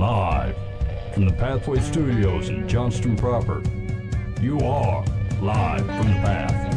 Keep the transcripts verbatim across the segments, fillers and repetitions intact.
Live from the Pathway Studios in Johnston proper. You are live from the Path.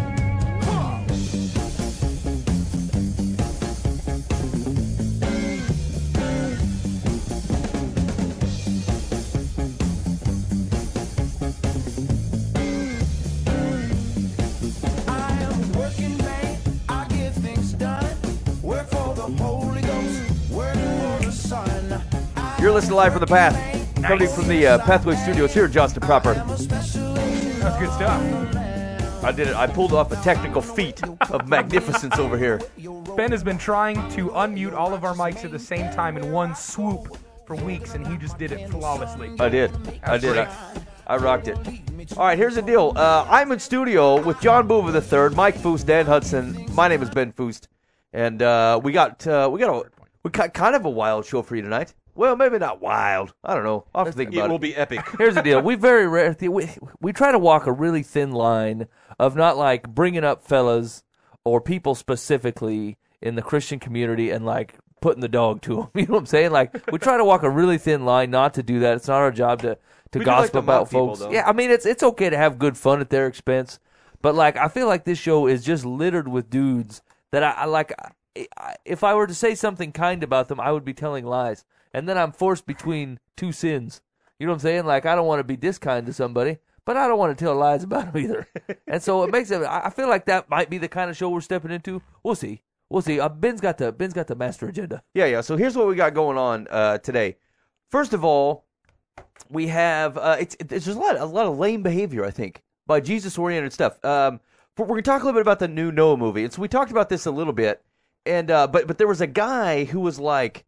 You're listening live from the Path, coming nice. from the uh, Pathway Studios here in Johnston proper. That's good stuff. I did it. I pulled off a technical feat of magnificence over here. Ben has been trying to unmute all of our mics at the same time in one swoop for weeks, and he just did it flawlessly. I did. I did. I, I rocked it. All right, here's the deal. Uh, I'm in studio with John Boover the third, Mike Foust, Dan Hudson. My name is Ben Foust, and uh, we got uh, we got a we got kind of a wild show for you tonight. Well, maybe not wild. I don't know. I'll have to think about it. It will be epic. Here's the deal. We very rare. We, we try to walk a really thin line of not like bringing up fellas or people specifically in the Christian community and like putting the dog to them. You know what I'm saying? Like we try to walk a really thin line not to do that. It's not our job to to we gossip like to about people, folks. though. Yeah, I mean it's it's okay to have good fun at their expense, but like I feel like this show is just littered with dudes that I, I like. I, if I were to say something kind about them, I would be telling lies. And then I'm forced between two sins. You know what I'm saying? Like, I don't want to be this kind to somebody, but I don't want to tell lies about them either. And so it makes it, I feel like that might be the kind of show we're stepping into. We'll see. We'll see. Uh, Ben's got the Ben's got the master agenda. Yeah, yeah. So here's what we got going on uh, today. First of all, we have, uh, it's, it's just a lot, a lot of lame behavior, I think, by Jesus-oriented stuff. Um, we're going to talk a little bit about the new Noah movie. And so we talked about this a little bit. And uh, but but there was a guy who was like,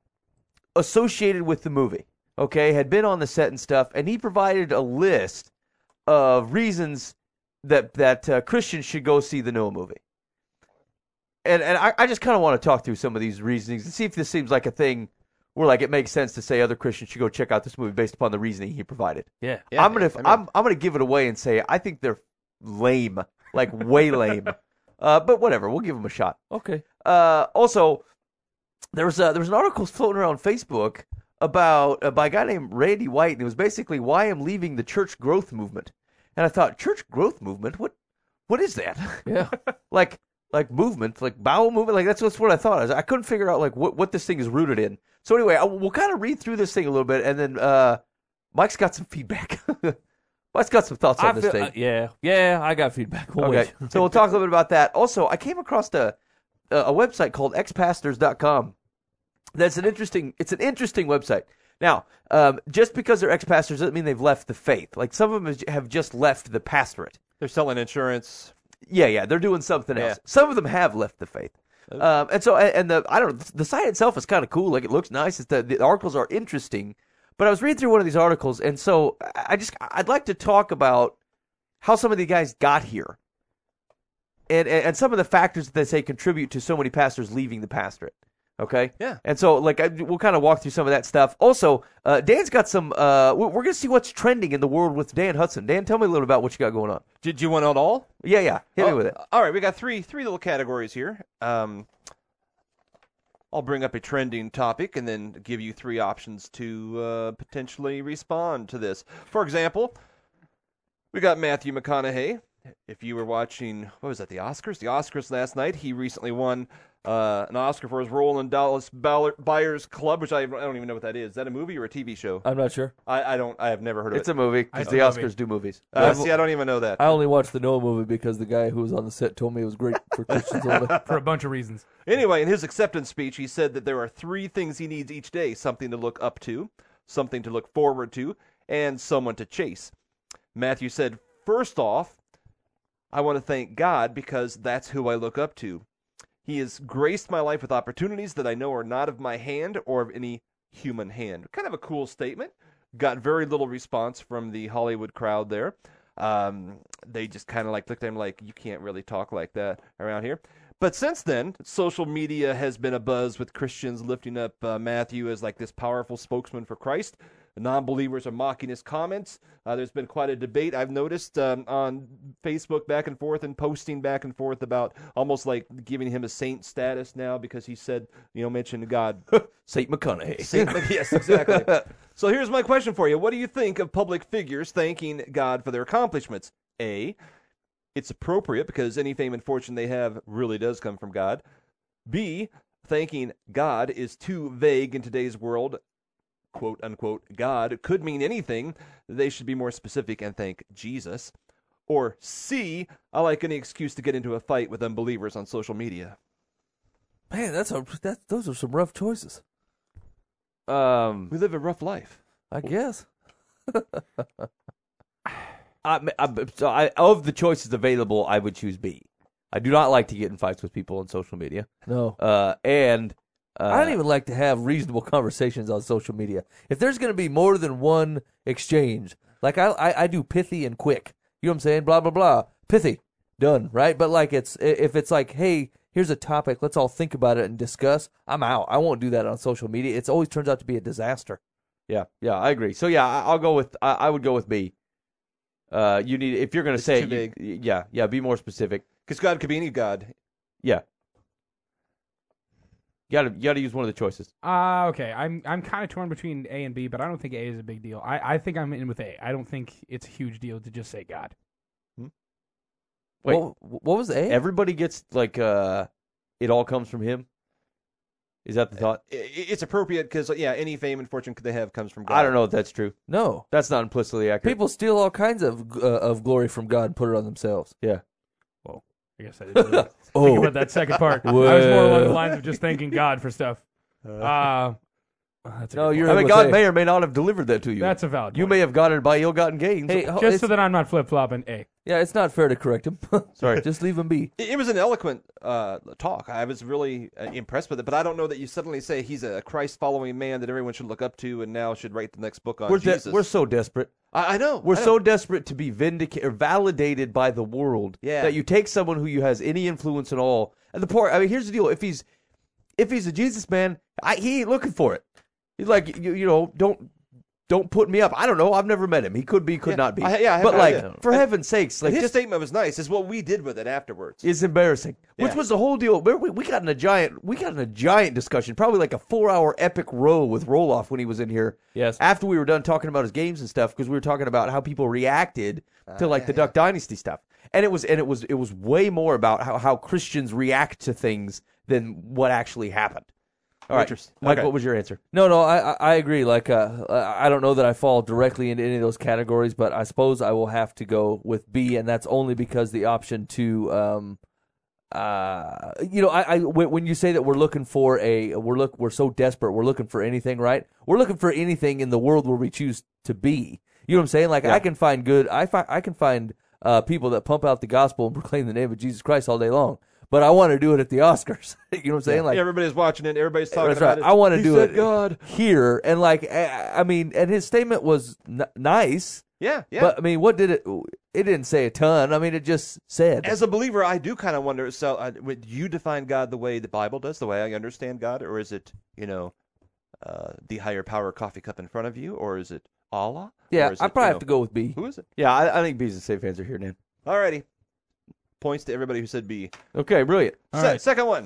associated with the movie, okay, had been on the set and stuff, and he provided a list of reasons that that uh, Christians should go see the Noah movie. And and I, I just kind of want to talk through some of these reasonings and see if this seems like a thing where like it makes sense to say other Christians should go check out this movie based upon the reasoning he provided. Yeah, yeah I'm gonna I mean, I'm I'm gonna give it away and say I think they're lame, like way lame. Uh, but whatever, we'll give them a shot. Okay. Uh, also. There was a, there was an article floating around Facebook about uh, by a guy named Randy White, and it was basically why I'm leaving the church growth movement. And I thought, church growth movement? What what is that? Yeah, like like movement, like bowel movement. Like that's, that's what I thought. I, was, I couldn't figure out like what, what this thing is rooted in. So anyway, I, we'll kind of read through this thing a little bit, and then uh, Mike's got some feedback. Mike's got some thoughts on I this feel, thing. Uh, yeah, yeah, I got feedback. We'll Okay, wait. so we'll talk a little bit about that. Also, I came across a a website called x pastors dot com. That's an interesting. It's an interesting website. Now, um, just because they're ex-pastors doesn't mean they've left the faith. Like some of them have just left the pastorate. They're selling insurance. Yeah, yeah, they're doing something Yeah. else. Some of them have left the faith, um, and so and the I don't know. The site itself is kind of cool. Like it looks nice. It's the, the articles are interesting. But I was reading through one of these articles, and so I just I'd like to talk about how some of the guys got here, and and, and some of the factors that they say contribute to so many pastors leaving the pastorate. Okay. Yeah. And so, like, I, we'll kind of walk through some of that stuff. Also, uh, Dan's got some. Uh, we're going to see what's trending in the world with Dan Hudson. Dan, tell me a little about what you got going on. Did you want it all? Yeah, yeah. Hit oh, me with it. All right, we got three three little categories here. Um, I'll bring up a trending topic and then give you three options to uh, potentially respond to this. For example, we got Matthew McConaughey. If you were watching, what was that, the Oscars? The Oscars last night. He recently won uh, an Oscar for his role in Dallas Buyers Club, which I, I don't even know what that is. Is that a movie or a T V show? I'm not sure. I, I don't. I have never heard of It's it. a movie because the It's a Oscars movie. do movies. Uh, see, I don't even know that. I only watched the Noah movie because the guy who was on the set told me it was great for Christians only. For a bunch of reasons. Anyway, in his acceptance speech, he said that there are three things he needs each day: something to look up to, something to look forward to, and someone to chase. Matthew said, first off, I want to thank God because that's who I look up to. He has graced my life with opportunities that I know are not of my hand or of any human hand. Kind of a cool statement. Got very little response from the Hollywood crowd there. Um, they just kind of like looked at him like, you can't really talk like that around here. But since then, social media has been abuzz with Christians lifting up uh, Matthew as like this powerful spokesman for Christ. Non-believers are mocking his comments. Uh, there's been quite a debate I've noticed um, on Facebook back and forth and posting back and forth about almost like giving him a saint status now because he said, you know, mentioned God. Saint McConaughey. Saint, yes, exactly. So here's my question for you. What do you think of public figures thanking God for their accomplishments? A, it's appropriate because any fame and fortune they have really does come from God. B, thanking God is too vague in today's world. Quote, unquote, God could mean anything. They should be more specific and thank Jesus. Or C, I like any excuse to get into a fight with unbelievers on social media. Man, that's a that. Those are some rough choices. Um, We live a rough life. I guess. I, I, so I, of the choices available, I would choose B. I do not like to get in fights with people on social media. No. Uh, and uh, I don't even like to have reasonable conversations on social media. If there's going to be more than one exchange, like I, I, I do pithy and quick. You know what I'm saying? Blah, blah, blah. Pithy. Done, right? But like it's if it's like, hey, here's a topic, let's all think about it and discuss, I'm out. I won't do that on social media. It always turns out to be a disaster. Yeah, yeah, I agree. So yeah, I, I'll go with I, I would go with B. Uh, you need if you're going to It's say too it, you, yeah, yeah, be more specific. Because God could be any God. Yeah, you gotta you gotta use one of the choices. Uh, okay, I'm I'm kind of torn between A and B, but I don't think A is a big deal. I, I think I'm in with A. I don't think it's a huge deal to just say God. Wait. What, what was A? Everybody gets like uh, it all comes from Him. Is that the thought? I- I- It's appropriate because, yeah, any fame and fortune they have comes from God. I don't know if that's true. No. That's not implicitly accurate. People steal all kinds of uh, of glory from God and put it on themselves. yeah. I guess I didn't really Oh. think about that second part. I was more along the Well. lines of just thanking God for stuff. Uh, that's a No, good you're point. I mean, with God A. may or may not have delivered that to you. That's a valid. you point. may have gotten it by ill-gotten gains. Hey, ho- just it's, so that I'm not flip flopping. A. yeah, it's not fair to correct him. Sorry. Just leave him be. It it was an eloquent uh, talk. I was really uh, impressed with it, but I don't know that you suddenly say he's a Christ-following man that everyone should look up to and now should write the next book on we're de- Jesus. we're so desperate. I, I know. We're I know. so desperate to be vindicated or validated by the world Yeah. that you take someone who you has any influence at all. And the poor, I mean, here's the deal: if he's if he's a Jesus man, I, he ain't looking for it. He's like, you, you know, don't don't put me up. I don't know. I've never met him. He could be, could Yeah. not be. I- yeah, I have but no like, idea. for I- heaven's sakes, like, His just statement was nice. Is what we did with it afterwards. it's embarrassing. Which Yeah. was the whole deal. We, we got in a giant, we got in a giant discussion, probably like a four-hour epic row with Roloff when he was in here. Yes. After we were done talking about his games and stuff, because we were talking about how people reacted to like yeah, the Duck Dynasty stuff, and it was and it was it was way more about how how Christians react to things than what actually happened. All right, Interesting. Mike, Okay. what was your answer? No, no, I, I I agree. Like, uh, I don't know that I fall directly into any of those categories, but I suppose I will have to go with B, and that's only because the option to, um, uh, you know, I, I when when you say that we're looking for a, we're look, we're so desperate, we're looking for anything, right? We're looking for anything in the world where we choose to be. You know what I'm saying? Like, Yeah. I can find good, I find, I can find uh, people that pump out the gospel and proclaim the name of Jesus Christ all day long, but I want to do it at the Oscars. You know what I'm saying? Like, Everybody's watching it. Everybody's talking that's about right. it. I want to He do said it God. here, and like, I, I mean, and his statement was n- nice, Yeah, yeah. but I mean, what did it? It didn't say a ton. I mean, it just said. As a believer, I do kind of wonder. So, uh, would you define God the way the Bible does, the way I understand God, or is it, you know, uh, the higher power coffee cup in front of you, or is it Allah? yeah, Or is I it, probably you have know, to go with B. Who is it? Yeah, I, I think B's a safe answer here, Dan. Alrighty. Points to everybody who said B. Okay, brilliant. All Se- right. Second one.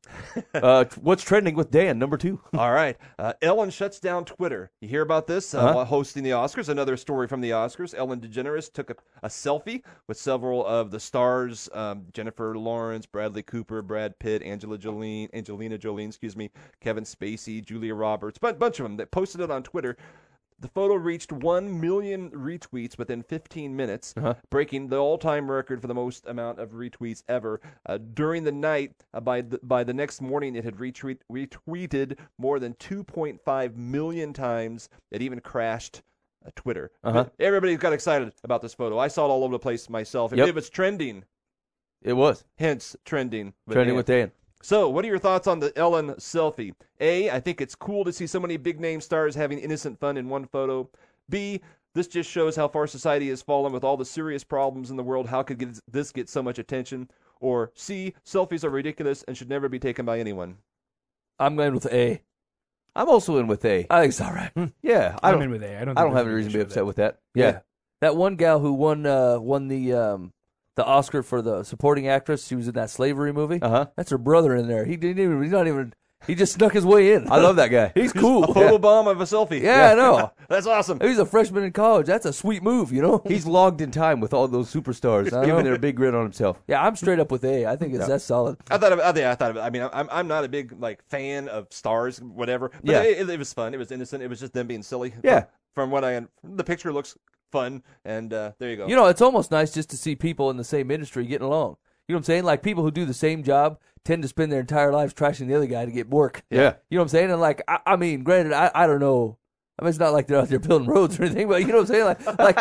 Uh, what's trending with Dan? Number two. All right. Uh, Ellen shuts down Twitter. You hear about this? Uh, Uh-huh. While hosting the Oscars. Another story from the Oscars. Ellen DeGeneres took a, a selfie with several of the stars: um, Jennifer Lawrence, Bradley Cooper, Brad Pitt, Angela Jolie, Angelina Jolie, excuse me, Kevin Spacey, Julia Roberts, a bunch of them. That posted it on Twitter. The photo reached one million retweets within fifteen minutes, Uh-huh. breaking the all-time record for the most amount of retweets ever. Uh, during the night, uh, by the, by the next morning, it had retweet, retweeted more than two point five million times. It even crashed uh, Twitter. Uh-huh. Everybody got excited about this photo. I saw it all over the place myself. It, Yep. it was trending, It was hence trending. with trending Dan. with Dan. So, what are your thoughts on the Ellen selfie? A, I think it's cool to see so many big-name stars having innocent fun in one photo. B, this just shows how far society has fallen with all the serious problems in the world. How could get, this get so much attention? Or C, selfies are ridiculous and should never be taken by anyone. I'm going with A. I'm also in with A. I think it's all right. Yeah, I I'm don't. in with A. I don't. I think don't there's have any a reason to be issue with upset with that. Yeah. That one gal who won uh, won the um, the Oscar for the supporting actress, she was in that slavery movie. Uh huh. That's her brother in there. He didn't even. He's not even He just snuck his way in. I love that guy. He's cool. A photo bomb of a selfie. Yeah, I know. That's awesome. He's a freshman in college. That's a sweet move, you know? He's logged in time with all those superstars, I know. giving their big grin on himself. Yeah, I'm straight up with A. I think it's that's solid. I thought of it, I, think, I thought of it. I mean, I'm I'm not a big like fan of stars, whatever. But Yeah. it, it, it was fun. It was innocent. It was just them being silly. Yeah. From, from what I the picture looks fun, and uh, there you go. You know, it's almost nice just to see people in the same industry getting along. You know what I'm saying? Like people who do the same job tend to spend their entire lives trashing the other guy to get work. Yeah. You know what I'm saying? And like, I, I mean, granted, I, I don't know. I mean, it's not like they're out there building roads or anything, but you know what I'm saying? Like, like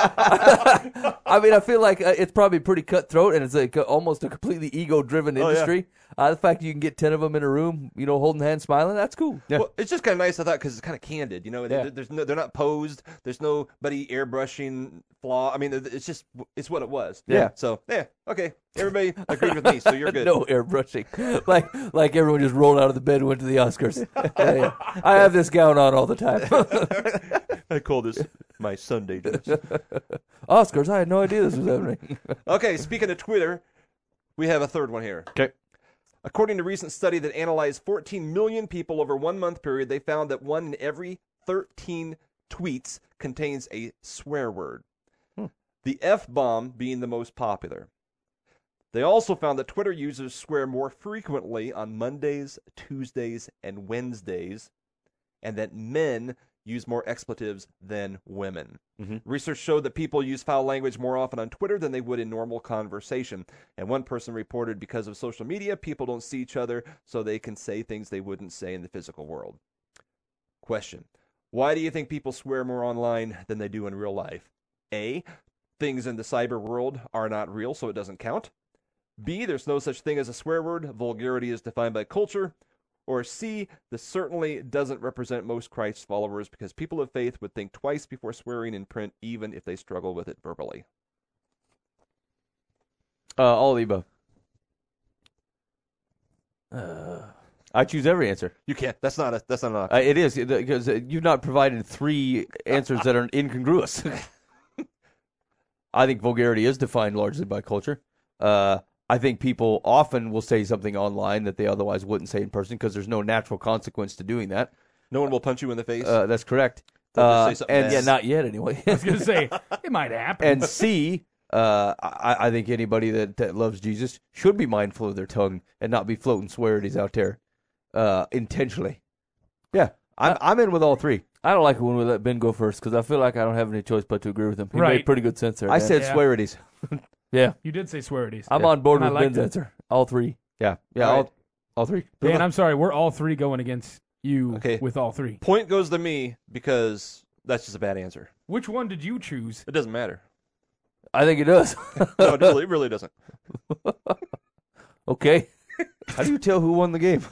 I mean, I feel like uh, it's probably pretty cutthroat, and it's like uh, almost a completely ego-driven Oh, yeah. industry. Uh, the fact that you can get ten of them in a room, you know, holding hands, smiling, that's cool. Yeah. Well, it's just kind of nice, I thought, because it's kind of candid. You know, Yeah. There- there's no, they're not posed. There's nobody airbrushing flaw. I mean, it's just it's what it was. Yeah. So yeah, okay, everybody agreed with me, so you're good. No airbrushing, like like everyone just rolled out of the bed and went to the Oscars. Yeah, yeah. I have this gown on all the time. I call this my Sunday dress. Oscars, I had no idea this was happening. Okay, speaking of Twitter, we have a third one here. Okay. According to a recent study that analyzed fourteen million people over a one-month period, they found that one in every thirteen tweets contains a swear word. Hmm. The F-bomb being the most popular. They also found that Twitter users swear more frequently on Mondays, Tuesdays, and Wednesdays, and that men use more expletives than women. Mm-hmm. Research showed that people use foul language more often on Twitter than they would in normal conversation. And one person reported because of social media, people don't see each other, so they can say things they wouldn't say in the physical world. Question. Why do you think people swear more online than they do in real life? A. Things in the cyber world are not real, so it doesn't count. B. There's no such thing as a swear word. Vulgarity is defined by culture. Or C, this certainly doesn't represent most Christ followers because people of faith would think twice before swearing in print, even if they struggle with it verbally. Uh, all of the above. Uh, I choose every answer. You can't. That's not a. That's not an option. Uh, it is because uh, you've not provided three answers that are incongruous. I think vulgarity is defined largely by culture. Uh, I think people often will say something online that they otherwise wouldn't say in person because there's no natural consequence to doing that. No one will punch you in the face. Uh, that's correct. They'll just Uh, say something and bad. yeah, not yet anyway. I was gonna say it might happen. and C, uh, I, I think anybody that, that loves Jesus should be mindful of their tongue and not be floating swearities out there uh, intentionally. Yeah, I'm, I'm in with all three. I don't like it when we let Ben go first because I feel like I don't have any choice but to agree with him. He Right. made pretty good sense there. I Dan. said Yeah. swearities. yeah. You did say swearities. I'm Yeah. on board And I with liked Ben's it. answer. All three. Yeah, yeah, All all, right. all three. Dan, I'm sorry. We're all three going against you Okay. with all three. Point goes to me because that's just a bad answer. Which one did you choose? It doesn't matter. I think it does. No, it really, it really doesn't. Okay. How do you tell who won the game?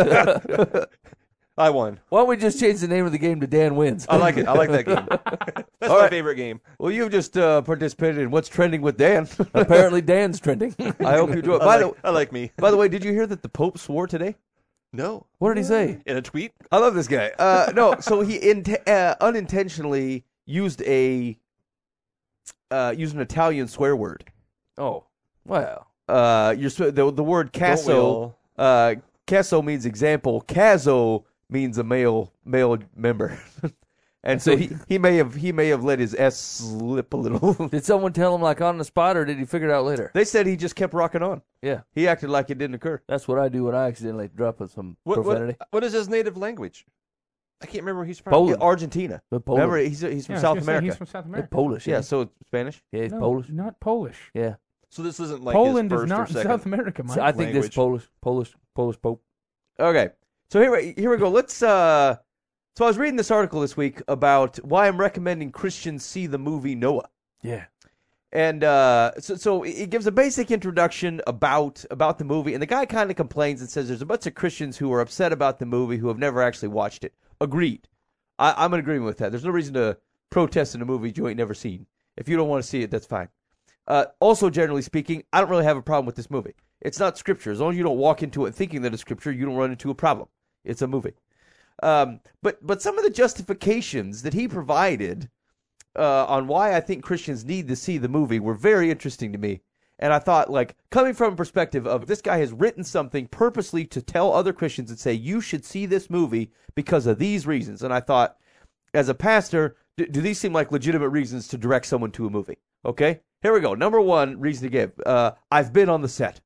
I won. Why don't we just change the name of the game to Dan Wins? I like it. I like that game. That's All my right. favorite game. Well, you've just uh, participated in What's Trending with Dan. Apparently Dan's trending. I hope you do it. I By, like, the, I like me. by the way, did you hear that the Pope swore today? No. What did he say? In a tweet? I love this guy. Uh, no, so he in, uh, unintentionally used a uh, used an Italian swear word. Oh, well. Uh, you're sw- the the word Don't we caso. all? Uh, caso means example. Caso means a male male member. And so he, he may have he may have let his S slip a little. Did someone tell him like on the spot, or did he figure it out later? They said he just kept rocking on. Yeah, He acted like it didn't occur. that's what I do when I accidentally drop some What, profanity. what, what is his native language? I can't remember where he's from. Poland. Argentina. But Polish. Remember, he's he's from Yeah, I was South gonna say America. He's from South They're America. Polish. yeah, Yeah, so it's Spanish. yeah, he's No, Polish. not Polish. Yeah, So this isn't like Poland his is first not or second. South America, Mike. so I think this language. Polish, Polish, Polish Pope. Okay, so here we- here we go. Let's. Uh, so I was reading this article this week about why I'm recommending Christians see the movie Noah. Yeah, And uh, so, so it gives a basic introduction about about the movie, and the guy kind of complains and says there's a bunch of Christians who are upset about the movie who have never actually watched it. Agreed. I, I'm in agreement with that. There's no reason to protest in a movie you ain't never seen. If you don't want to see it, that's fine. Uh, also, generally speaking, I don't really have a problem with this movie. It's not scripture. As long as you don't walk into it thinking that it's scripture, you don't run into a problem. It's a movie. Um, but but some of the justifications that he provided uh, on why I think Christians need to see the movie were very interesting to me. And I thought, like, coming from a perspective of this guy has written something purposely to tell other Christians and say, you should see this movie because of these reasons. And I thought, as a pastor, do, do these seem like legitimate reasons to direct someone to a movie? Okay, here we go. Number one reason to give. Uh, I've been on the set.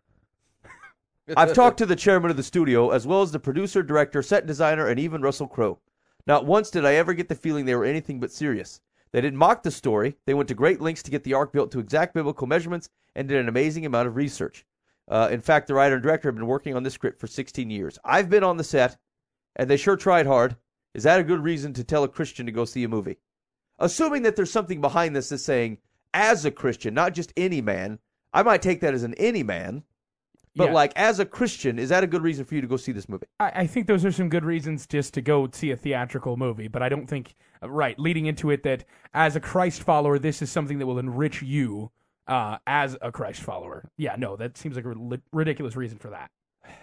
I've talked to the chairman of the studio, as well as the producer, director, set designer, and even Russell Crowe. Not once did I ever get the feeling they were anything but serious. They didn't mock the story. They went to great lengths to get the ark built to exact biblical measurements and did an amazing amount of research. Uh, in fact, the writer and director have been working on this script for sixteen years. I've been on the set, and they sure tried hard. Is that a good reason to tell a Christian to go see a movie? Assuming that there's something behind this that's saying, as a Christian, not just any man, I might take that as an any man, but Yeah. like as a Christian, is that a good reason for you to go see this movie? I, I think those are some good reasons just to go see a theatrical movie, but I don't think, uh, right, leading into it that as a Christ follower, this is something that will enrich you uh, as a Christ follower. Yeah, no, that seems like a ri- ridiculous reason for that.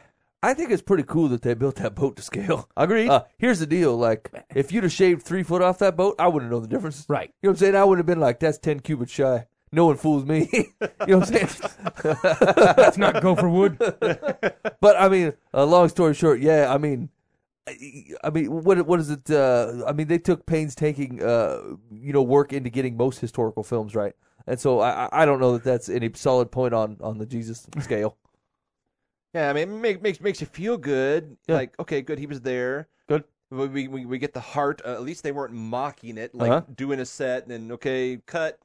I think it's pretty cool that they built that boat to scale. Agreed. Uh, here's the deal: like, if you'd have shaved three foot off that boat, I wouldn't know the difference. Right. You know what I'm saying? I would have been like, "That's ten cubits shy." No one fools me. You know what I'm saying? Let's not go for wood. But I mean, uh, long story short, yeah. I mean, I, I mean, what what is it? Uh, I mean, they took painstaking, uh, you know, work into getting most historical films right, and so I I- I don't know that that's any solid point on on the Jesus scale. Yeah, I mean, it make, makes makes you feel good. Yeah. Like, okay, good, he was there. Good. We we, we, we get the heart. Uh, at least they weren't mocking it, like Uh-huh. doing a set and then okay, cut.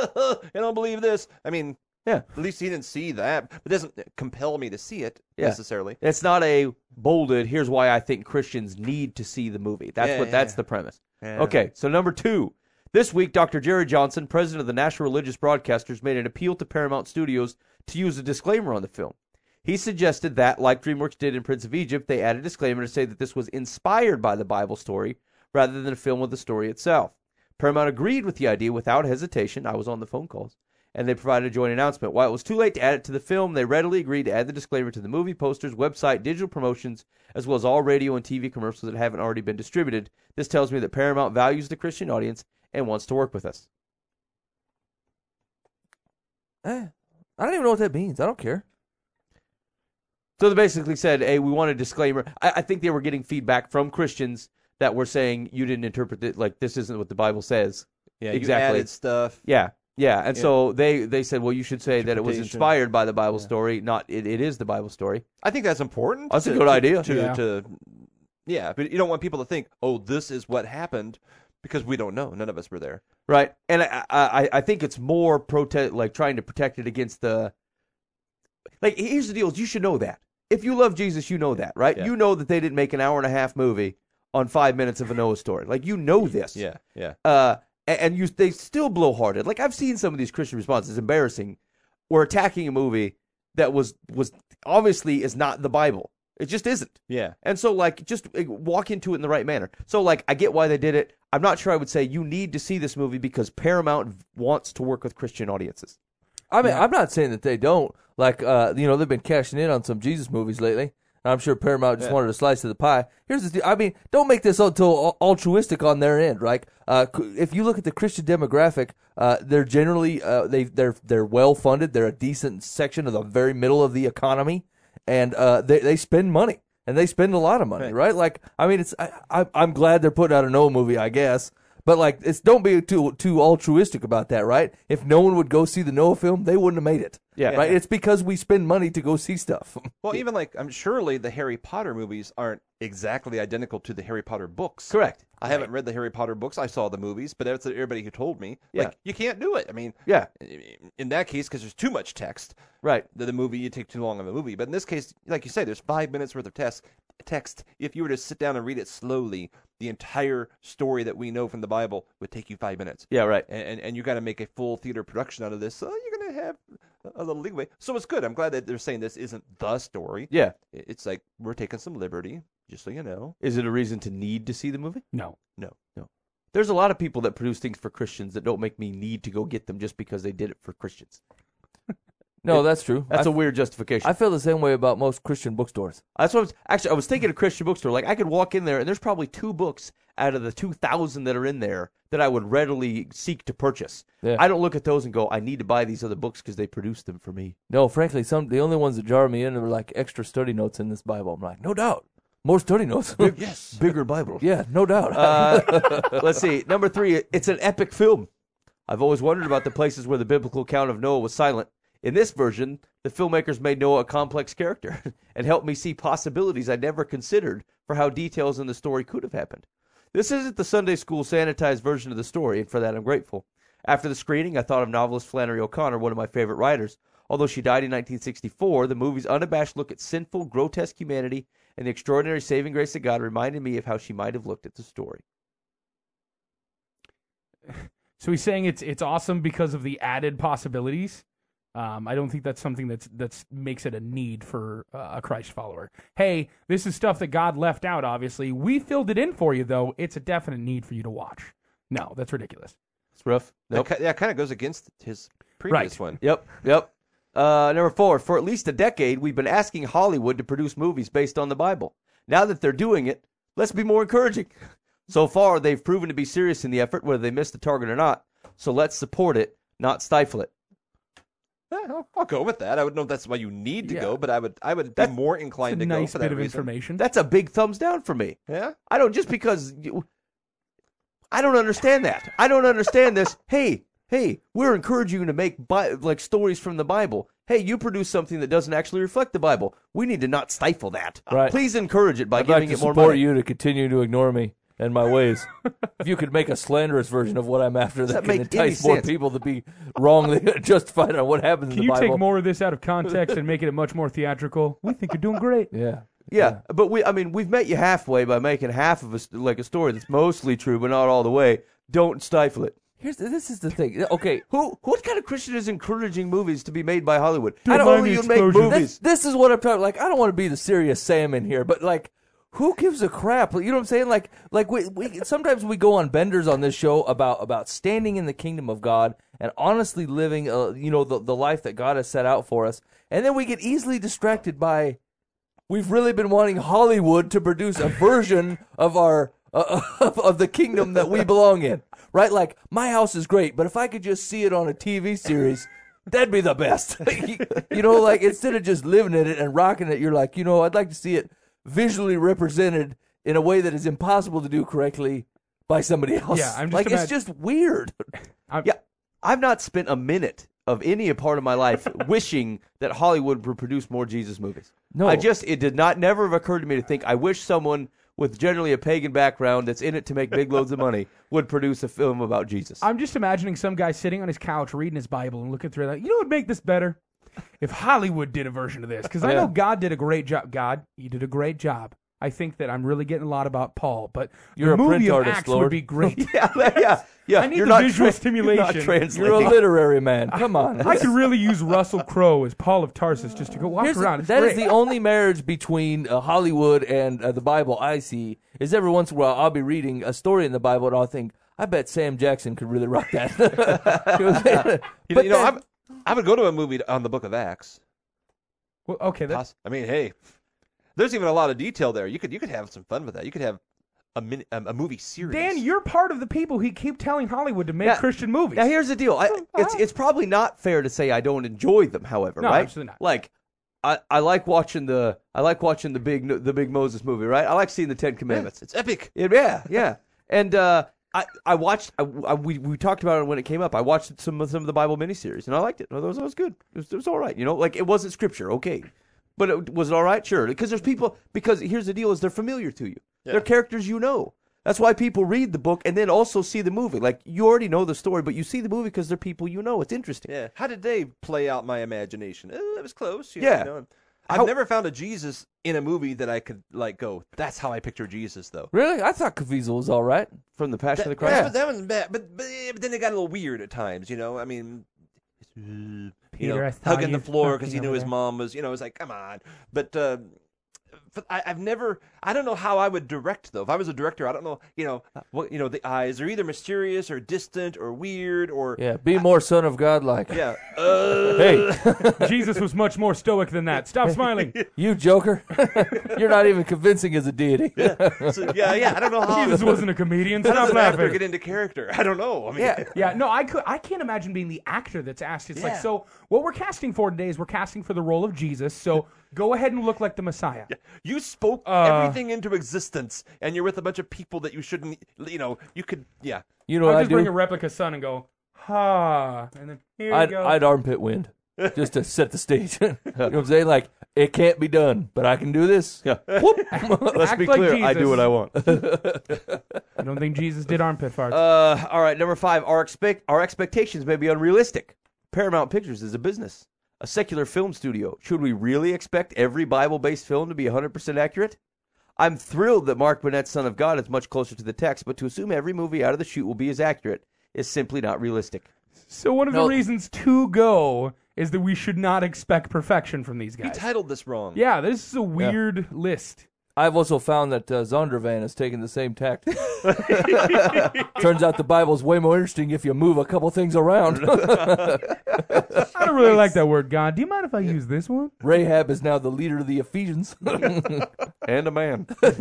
I don't believe this. I mean, Yeah. At least he didn't see that. But it doesn't compel me to see it Yeah. necessarily. It's not a bolded, here's why I think Christians need to see the movie. That's Yeah, what yeah, that's yeah. the premise. Yeah. Okay, so number two. This week, Doctor Jerry Johnson, president of the National Religious Broadcasters, made an appeal to Paramount Studios to use a disclaimer on the film. He suggested that, like DreamWorks did in Prince of Egypt, they add a disclaimer to say that this was inspired by the Bible story rather than a film with the story itself. Paramount agreed with the idea without hesitation. I was on the phone calls. And they provided a joint announcement. While it was too late to add it to the film, they readily agreed to add the disclaimer to the movie posters, website, digital promotions, as well as all radio and T V commercials that haven't already been distributed. This tells me that Paramount values the Christian audience and wants to work with us. Eh, I don't even know what that means. I don't care. So they basically said, hey, we want a disclaimer. I, I think they were getting feedback from Christians that were saying you didn't interpret it, like this isn't what the Bible says. Yeah, exactly. You added stuff. Yeah, yeah. And Yeah. so they, they said, well, you should say that it was Interpretation. inspired by the Bible Yeah. story, not it, it is the Bible story. I think that's important. That's a to- good to- idea. To, Yeah. to, yeah, but you don't want people to think, oh, this is what happened, because we don't know. None of us were there. Right. And I, I, I think it's more protest, like trying to protect it against the. Like, here's the deal: is you should know that. If you love Jesus, you know that, right? Yeah. You know that they didn't make an hour and a half movie on five minutes of a Noah story. Like, you know this. Yeah, yeah. Uh, and, and you they still blow hearted. Like, I've seen some of these Christian responses. It's embarrassing. We're attacking a movie that was was obviously is not the Bible. It just isn't. Yeah. And so, like, just uh, walk into it in the right manner. So, like, I get why they did it. I'm not sure I would say you need to see this movie because Paramount wants to work with Christian audiences. I mean, Yeah. I'm not saying that they don't. Like, uh, you know, they've been cashing in on some Jesus movies lately. And I'm sure Paramount just Yeah. wanted a slice of the pie. Here's the deal. I mean, don't make this until altruistic on their end, right? Uh, c- if you look at the Christian demographic, uh, they're generally uh, they they're they're well funded. They're a decent section of the very middle of the economy, and uh, they they spend money and they spend a lot of money, Right. right? Like, I mean, it's I, I I'm glad they're putting out a Noah movie, I guess. But like, it's don't be too too altruistic about that, right? If no one would go see the Noah film, they wouldn't have made it. Yeah. Right. It's because we spend money to go see stuff. Well, even like, I'm surely the Harry Potter movies aren't exactly identical to the Harry Potter books. Correct. I haven't read the Harry Potter books. I saw the movies, but that's everybody who told me. Yeah. Like, you can't do it. I mean, Yeah. in that case, because there's too much text, Right. the, the movie, you take too long of a movie. But in this case, like you say, there's five minutes worth of text. Text. If you were to sit down and read it slowly, the entire story that we know from the Bible would take you five minutes. Yeah. Right. And and, and you got to make a full theater production out of this. So you're going to have a little leeway. So it's good. I'm glad that they're saying this isn't the story. Yeah. It- It's like we're taking some liberty, just so you know. Is it a reason to need to see the movie? No. No. There's a lot of people that produce things for Christians that don't make me need to go get them just because they did it for Christians. No, It- that's true. That's I, a weird justification. I feel the same way about most Christian bookstores. That's what I was, actually I was thinking of Christian bookstore. Like I could walk in there and there's probably two books out of the two thousand that are in there that I would readily seek to purchase. Yeah. I don't look at those and go, I need to buy these other books because they produced them for me. No, frankly, some the only ones that jar me in are like extra study notes in this Bible. I'm like, no doubt, more study notes. Yes, bigger Bible. Yeah, no doubt. Uh, let's see. Number three, it's an epic film. I've always wondered about the places where the biblical account of Noah was silent. In this version, the filmmakers made Noah a complex character and helped me see possibilities I never considered for how details in the story could have happened. This isn't the Sunday school sanitized version of the story, and for that I'm grateful. After the screening, I thought of novelist Flannery O'Connor, one of my favorite writers. Although she died in nineteen sixty-four, the movie's unabashed look at sinful, grotesque humanity and the extraordinary saving grace of God reminded me of how she might have looked at the story. So he's saying it's it's awesome because of the added possibilities. Um, I don't think that's something that's that's makes it a need for uh, a Christ follower. Hey, this is stuff that God left out. Obviously, we filled it in for you, though. It's a definite need for you to watch. No, that's ridiculous. It's rough. Nope. That, ki- that kind of goes against his previous Right. one. Yep, yep. Uh, number four, for at least a decade, we've been asking Hollywood to produce movies based on the Bible. Now that they're doing it, let's be more encouraging. So far, they've proven to be serious in the effort, whether they miss the target or not. So let's support it, not stifle it. Eh, I'll, I'll go with that. I would know that's why you need to Yeah. go, but I would I would That- be more It's inclined a to go nice for bit that of reason. information. That's a big thumbs down for me. Yeah. I don't, just because, you, I don't understand that. I don't understand this. Hey, hey, we're encouraging you to make, Bi- like, stories from the Bible. Hey, you produce something that doesn't actually reflect the Bible. We need to not stifle that. Right. Please encourage it by I'd like giving to it more support money. you to continue to ignore me and my ways. If you could make a slanderous version of what I'm after that, that can make entice any more sense? people to be wrongly justified on what happens Can in you the Bible. take more of this out of context and make it much more theatrical? We think you're doing great. Yeah. Yeah, but we, I mean, we've met you halfway by making half of a, st- like a story that's mostly true, but not all the way. Don't stifle it. Here's this is the thing. Okay, Who, what kind of Christian is encouraging movies to be made by Hollywood? Don't I don't mind only the you make explosion. movies. this, this is what I'm talking. Like, I don't want to be the serious Sam in here, but like, who gives a crap? You know what I'm saying? Like, like we, we sometimes we go on benders on this show about about standing in the kingdom of God and honestly living, uh, you know, the the life that God has set out for us, and then we get easily distracted by. We've really been wanting Hollywood to produce a version of our uh, of the kingdom that we belong in, right? Like, my house is great, but if I could just see it on a T V series, that'd be the best. You know, like, instead of just living in it and rocking it, you're like, you know, I'd like to see it visually represented in a way that is impossible to do correctly by somebody else. Yeah, I'm just like, it's imag- just weird. I'm, Yeah, I've not spent a minute of any part of my life wishing that Hollywood would produce more Jesus movies. No. I just, it did not never have occurred to me to think, I wish someone with generally a pagan background that's in it to make big loads of money would produce a film about Jesus. I'm just imagining some guy sitting on his couch reading his Bible and looking through it like, you know what would make this better? If Hollywood did a version of this. Because I Yeah. know God did a great job. God, you did a great job. I think that I'm really getting a lot about Paul, but You're the a movie print of artist, Acts Lord. would be great. yeah, yeah, yeah. I need you're the not visual You're stimulation. not translating. You're a literary man. Come on. I could really use Russell Crowe as Paul of Tarsus just to go walk Here's the- around. It's that is great. the only marriage between uh, Hollywood and uh, the Bible I see. Is every once in a while I'll be reading a story in the Bible and I'll think, I bet Sam Jackson could really rock that. You know what I'm saying? You, But know, you know, then- I'm, I would go to a movie on the Book of Acts. Well, okay, that, Poss- I mean, hey, there's even a lot of detail there. You could you could have some fun with that. You could have a mini, um, a movie series. Dan, you're part of the people who keep telling Hollywood to make Yeah. Christian movies. Now here's the deal. I, it's uh-huh. it's probably not fair to say I don't enjoy them. However, No, right? absolutely not. Like, I, I like watching the I like watching the big the big Moses movie. Right? I like seeing the Ten Commandments. it's epic. Yeah, yeah, yeah. And uh, I I watched I, I, we we talked about it when it came up. I watched some of some of the Bible miniseries and I liked it. It was, it was good. It was, it was all right. You know, like, it wasn't scripture, okay, but it, was it all right? Sure. Because there's people. Because here's the deal: is they're familiar to you. They're characters you know. That's why people read the book and then also see the movie. Like, you already know the story, but you see the movie because they're people you know. It's interesting. Yeah. How did they play out my imagination? Eh, it was close. You Yeah. Know, you know. I've How- never found a Jesus in a movie that I could like go. That's how I picture Jesus, though. Really? I thought Caviezel was all right. From the Passion of the That, Christ. that, was, that wasn't bad, but, but but then it got a little weird at times. You know, I mean, you Peter, know, I thought hugging the you floor fucking because he knew over his there. mom was. You know, it was like, come on. But uh, I, I've never. I don't know how I would direct though. If I was a director, I don't know. You know what? You know the eyes are either mysterious or distant or weird or Yeah, be more son of God like. yeah. Uh, Hey, Jesus was much more stoic than that. Stop smiling. you joker. You're not even convincing as a deity. so, yeah, yeah. I don't know how. Jesus wasn't a comedian. How does Stop an actor laughing. get into character? I don't know. I mean, Yeah. Yeah, no, I could. I can't imagine being the actor that's asked. It's like, Yeah. so what we're casting for today is we're casting for the role of Jesus. So go ahead and look like the Messiah. you spoke Uh, everything into existence, and you're with a bunch of people that you shouldn't. You know, you could. Yeah. You know I'll what I just bring a do? replica son and go, ha, and then here I'd, you go. I'd armpit wind just to set the stage. You know what I'm saying? Like, it can't be done, but I can do this. Yeah. Whoop. Let's Act be like clear. I do Jesus. what I want. I don't think Jesus did armpit farts. Uh, all right, number five. Our expect our expectations may be unrealistic. Paramount Pictures is a business, a secular film studio. Should we really expect every Bible-based film to be one hundred percent accurate? I'm thrilled that Mark Burnett's Son of God is much closer to the text, but to assume every movie out of the chute will be as accurate is simply not realistic. So one of No. the reasons to go is that we should not expect perfection from these He guys. titled this wrong. Yeah, this is a weird list. I've also found that uh, Zondervan has taken the same tact. Turns out the Bible's way more interesting if you move a couple things around. I don't really like that word, God. Do you mind if I use this one? Rahab is now the leader of the Ephesians. And a man.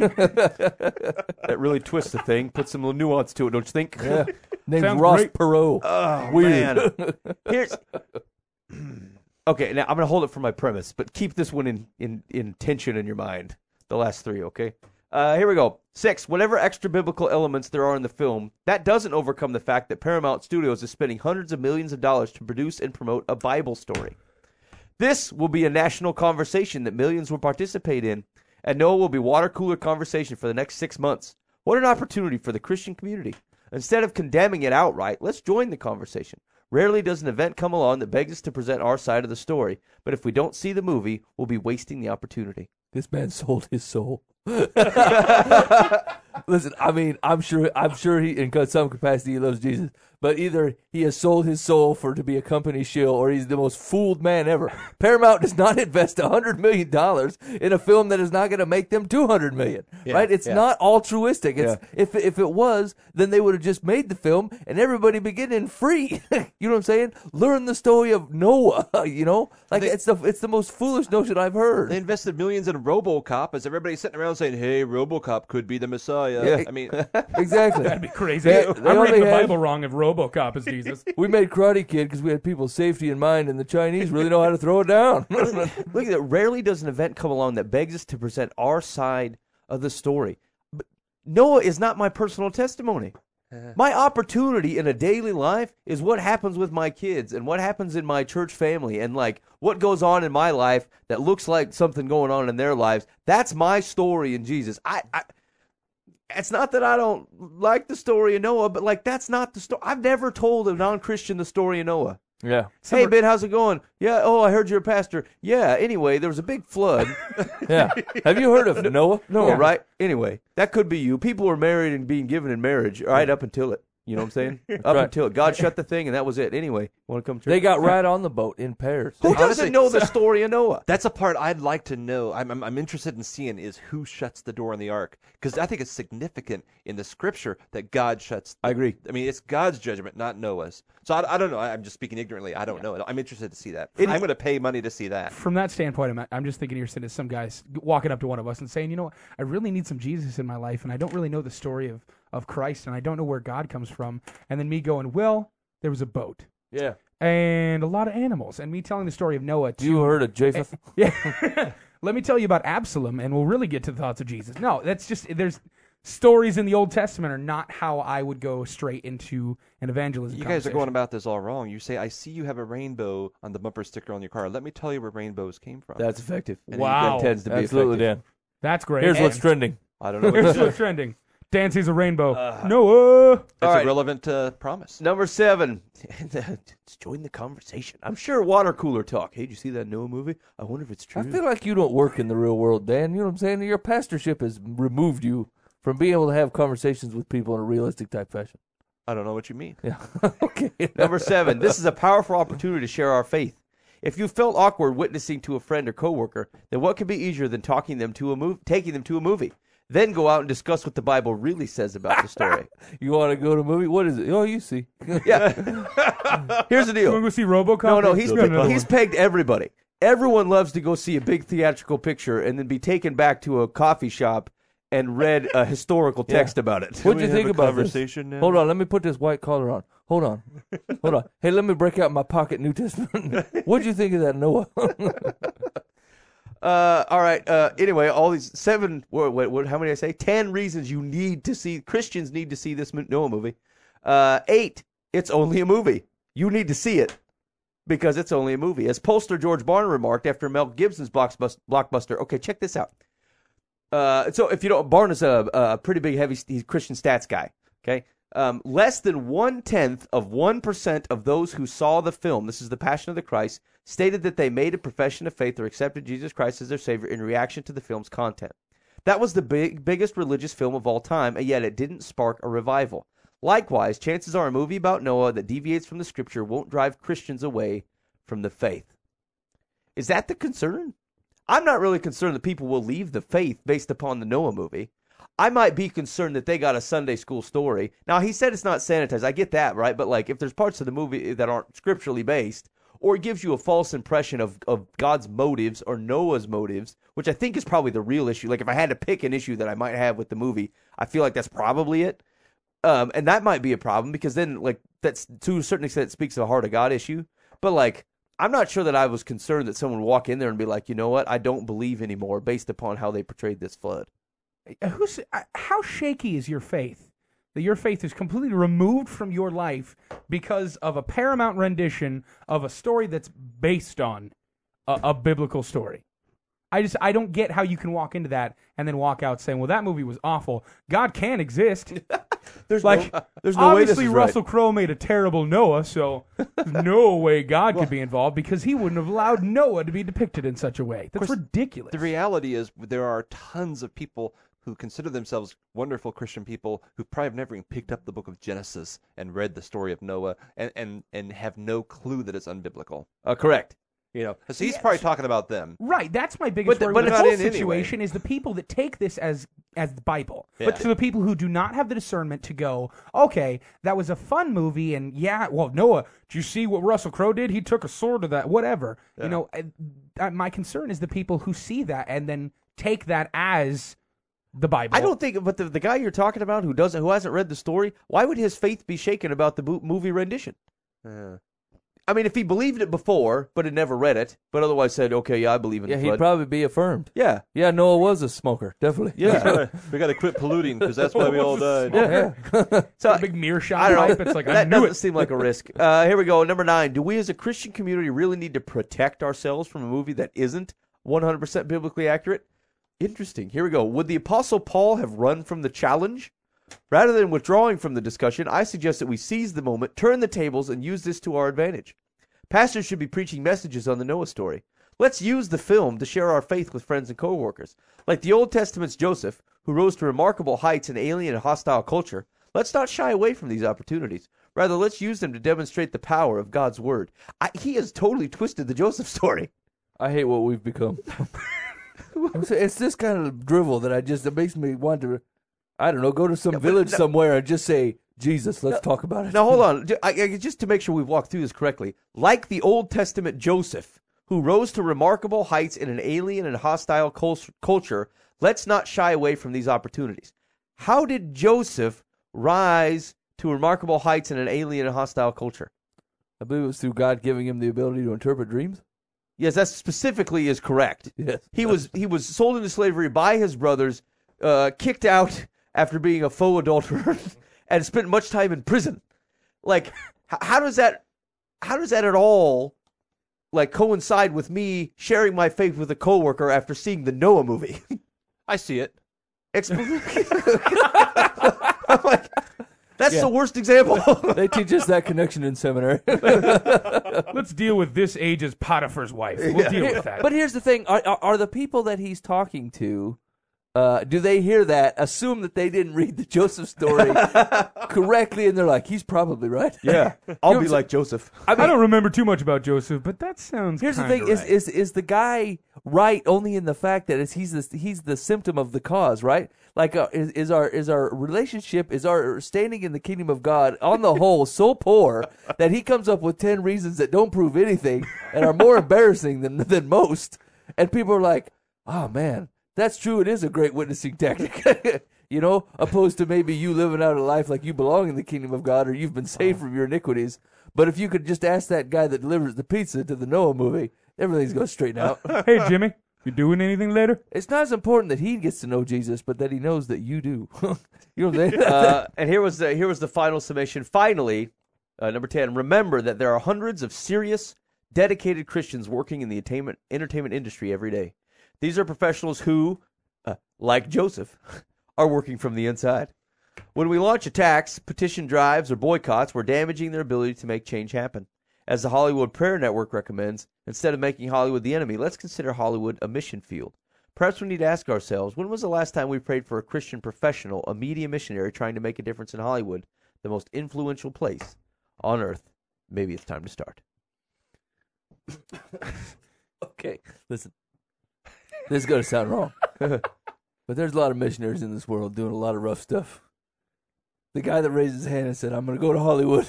That really twists the thing, puts some little nuance to it, don't you think? Yeah. Name's Sounds Ross great. Perot. Oh, Weird. man. Here's okay. Now I'm gonna hold it for my premise, but keep this one in in in tension in your mind. The last three, okay? Uh, here we go. Six. Whatever extra biblical elements there are in the film, that doesn't overcome the fact that Paramount Studios is spending hundreds of millions of dollars to produce and promote a Bible story. This will be a national conversation that millions will participate in, and Noah will be water cooler conversation for the next six months. What an opportunity for the Christian community. Instead of condemning it outright, let's join the conversation. Rarely does an event come along that begs us to present our side of the story, but if we don't see the movie, we'll be wasting the opportunity. This man sold his soul. Listen, I mean, I'm sure, I'm sure he, in some capacity, he loves Jesus. But either he has sold his soul for to be a company shill, or he's the most fooled man ever. Paramount does not invest a hundred million dollars in a film that is not going to make them two hundred million. Yeah, right? It's yeah. not altruistic. It's Yeah. if if it was, then they would have just made the film and everybody be getting free. You know what I'm saying? Learn the story of Noah. You know, like They- it's the it's the most foolish notion I've heard. They invested millions in RoboCop as everybody's sitting around saying, "Hey, RoboCop could be the Messiah." Yeah. I mean, Exactly. That'd be crazy. They- they I'm only reading the had- Bible wrong if RoboCop is Jesus. We made Karate Kid because we had people's safety in mind, and the Chinese really know how to throw it down. Look at that. Rarely does an event come along that begs us to present our side of the story. But Noah is not my personal testimony. My opportunity in a daily life is what happens with my kids and what happens in my church family and like what goes on in my life that looks like something going on in their lives. That's my story in Jesus. I, I it's not that I don't like the story of Noah, but like that's not the story. I've never told a non-Christian the story of Noah. Yeah. Hey, Ben, how's it going? Yeah, oh, I heard you're a pastor. Yeah, anyway, there was a big flood. Yeah. Have you heard of Noah? No, Yeah. right? Anyway, that could be you. People were married and being given in marriage, right up until it. You know what I'm saying? Up Right. until it. God shut the thing, and that was it. Anyway, want to come to They got right on the boat in pairs. Who doesn't Honestly, know the story of Noah? that's a part I'd like to know. I'm, I'm, I'm interested in seeing is who shuts the door on the ark, because I think it's significant in the scripture that God shuts. I agree. I mean, it's God's judgment, not Noah's. So I, I don't know. I, I'm just speaking ignorantly. I don't know. I'm interested to see that. It- I'm going to pay money to see that. From that standpoint, I'm, I'm just thinking you're sitting as some guys walking up to one of us and saying, you know what, I really need some Jesus in my life, and I don't really know the story of, of Christ, and I don't know where God comes from. And then me going, well, there was a boat Yeah. and a lot of animals, and me telling the story of Noah to You heard of Japheth? Yeah. Let me tell you about Absalom, and we'll really get to the thoughts of Jesus. No, that's just, there's stories in the Old Testament are not how I would go straight into an evangelism You guys are conversation. going about this all wrong. You say, I see you have a rainbow on the bumper sticker on your car. Let me tell you where rainbows came from. That's effective. And Wow. That tends to be Absolutely, effective. Dan. That's great. Here's And what's trending. I don't know what here's to say. what's trending. Dan sees a rainbow. Noah! It's All right. a relevant uh, promise. Number seven. Just join the conversation. I'm sure water cooler talk. Hey, did you see that Noah movie? I wonder if it's true. I feel like you don't work in the real world, Dan. You know what I'm saying? Your pastorship has removed you from being able to have conversations with people in a realistic type fashion. I don't know what you mean. Yeah. Okay. Number seven. This is a powerful opportunity to share our faith. If you felt awkward witnessing to a friend or coworker, then what could be easier than talking them to a mov- taking them to a movie? Then go out and discuss what the Bible really says about the story. You want to go to a movie? What is it? Oh, you see. Yeah. Here's the You deal. want to go see RoboCop? No, no, he's Got another he's one. pegged everybody. Everyone loves to go see a big theatrical picture and then be taken back to a coffee shop and read a historical text about it. What'd you we think have a about this? conversation now? Hold on, let me put this white collar on. Hold on. Hold on. Hey, let me break out my pocket New Testament. What'd you think of that, Noah? Uh, all right. Uh, anyway, all these seven. What, what, what? How many did I say? Ten reasons you need to see. Christians need to see this Noah movie. Uh, eight. It's only a movie. You need to see it because it's only a movie. As pollster George Barner remarked after Mel Gibson's blockbuster. Okay, check this out. Uh, so if you don't, Barner's a, a pretty big, heavy he's Christian stats guy. Okay. Um, less than one tenth of one percent of those who saw the film, this is The Passion of the Christ, stated that they made a profession of faith or accepted Jesus Christ as their Savior in reaction to the film's content. That was the big, biggest religious film of all time, and yet it didn't spark a revival. Likewise, chances are a movie about Noah that deviates from the Scripture won't drive Christians away from the faith. Is that the concern? I'm not really concerned that people will leave the faith based upon the Noah movie. I might be concerned that they got a Sunday school story. Now, he said it's not sanitized. I get that, right? But, like, if there's parts of the movie that aren't scripturally based, or it gives you a false impression of, of God's motives or Noah's motives, which I think is probably the real issue. Like, if I had to pick an issue that I might have with the movie, I feel like that's probably it. Um, and that might be a problem because then, like, that's to a certain extent, it speaks to the heart of God issue. But, like, I'm not sure that I was concerned that someone would walk in there and be like, you know what, I don't believe anymore based upon how they portrayed this flood. Who's uh, how shaky is your faith? That your faith is completely removed from your life because of a paramount rendition of a story that's based on a, a biblical story. I just I don't get how you can walk into that and then walk out saying, "Well, that movie was awful." God can exist. There's like no, there's no way this obviously is Russell right. Crowe made a terrible Noah, so there's no way God could be involved because he wouldn't have allowed Noah to be depicted in such a way. That's course, ridiculous. The reality is there are tons of people who consider themselves wonderful Christian people who probably have never even picked up the book of Genesis and read the story of Noah and, and, and have no clue that it's unbiblical. Uh, correct. You know, so he's Yes. probably talking about them. Right, that's my biggest But the- worry but with it's the whole not in situation is the people that take this as as the Bible. Yeah. But to the people who do not have the discernment to go, okay, that was a fun movie, and yeah, well, Noah, did you see what Russell Crowe did? He took a sword to that, whatever. Yeah. You know, I, I, my concern is the people who see that and then take that as the Bible. I don't think, but the, the guy you're talking about who doesn't, who hasn't read the story, why would his faith be shaken about the bo- movie rendition? Yeah. I mean, if he believed it before, but had never read it, but otherwise said, okay, yeah, I believe in Yeah, the he'd flood. probably be affirmed. yeah. Yeah, Noah was a smoker, definitely. Yeah. we got to quit polluting because that's why we all died. Yeah. So, a big I mearshot don't know. pipe. It's like, I that knew doesn't it. seem like a risk. Uh, here we go. Number nine. Do we as a Christian community really need to protect ourselves from a movie that isn't one hundred percent biblically accurate? Interesting. Here we go. Would the Apostle Paul have run from the challenge? Rather than withdrawing from the discussion, I suggest that we seize the moment, turn the tables, and use this to our advantage. Pastors should be preaching messages on the Noah story. Let's use the film to share our faith with friends and co-workers. Like the Old Testament's Joseph, who rose to remarkable heights in alien and hostile culture, let's not shy away from these opportunities. Rather, let's use them to demonstrate the power of God's word. I, he has totally twisted the Joseph story. I hate what we've become. it's, it's this kind of drivel that I just, it makes me want to, I don't know, go to some but village no- somewhere and just say, Jesus, let's talk about it. Now, hold on. Ju- I, I, just to make sure we've walked through this correctly. Like the Old Testament Joseph, who rose to remarkable heights in an alien and hostile cul- culture, let's not shy away from these opportunities. How did Joseph rise to remarkable heights in an alien and hostile culture? I believe it was through God giving him the ability to interpret dreams. Yes, that specifically is correct. Yes. He was he was sold into slavery by his brothers, uh, kicked out after being a faux adulterer, and spent much time in prison. Like, h- how does that how does that at all like coincide with me sharing my faith with a coworker after seeing the Noah movie? I see it. Expl- I'm like, that's Yeah. the worst example. They teach us that connection in seminary. Let's deal with this age's Potiphar's wife. We'll deal with that. But here's the thing: are, are are the people that he's talking to? Uh, do they hear that, assume that they didn't read the Joseph story correctly, and they're like, he's probably right? Yeah, I'll You be know, like Joseph. I, don't remember too much about Joseph, but that sounds. Here's the kinda thing: is, right. is is the guy right only in the fact that it's, he's the he's the symptom of the cause, right? Like, uh, is, is our is our relationship, is our standing in the kingdom of God on the whole so poor that he comes up with ten reasons that don't prove anything and are more embarrassing than than most, and people are like, oh man, that's true. It is a great witnessing tactic. You know, opposed to maybe you living out a life like you belong in the kingdom of God or you've been saved from your iniquities. But if you could just ask that guy that delivers the pizza to the Noah movie, everything's going to straighten out. Hey, Jimmy, you doing anything later? It's not as important that he gets to know Jesus, but that he knows that you do. You know what I'm saying? Uh, and here was the here was the final summation. Finally, uh, number ten. Remember that there are hundreds of serious, dedicated Christians working in the entertainment entertainment industry every day. These are professionals who, uh, like Joseph, are working from the inside. When we launch attacks, petition drives, or boycotts, we're damaging their ability to make change happen. As the Hollywood Prayer Network recommends, instead of making Hollywood the enemy, let's consider Hollywood a mission field. Perhaps we need to ask ourselves, when was the last time we prayed for a Christian professional, a media missionary trying to make a difference in Hollywood, the most influential place on earth? Maybe it's time to start. Okay, listen. This is going to sound wrong. But there's a lot of missionaries in this world doing a lot of rough stuff. The guy that raised his hand and said, I'm going to go to Hollywood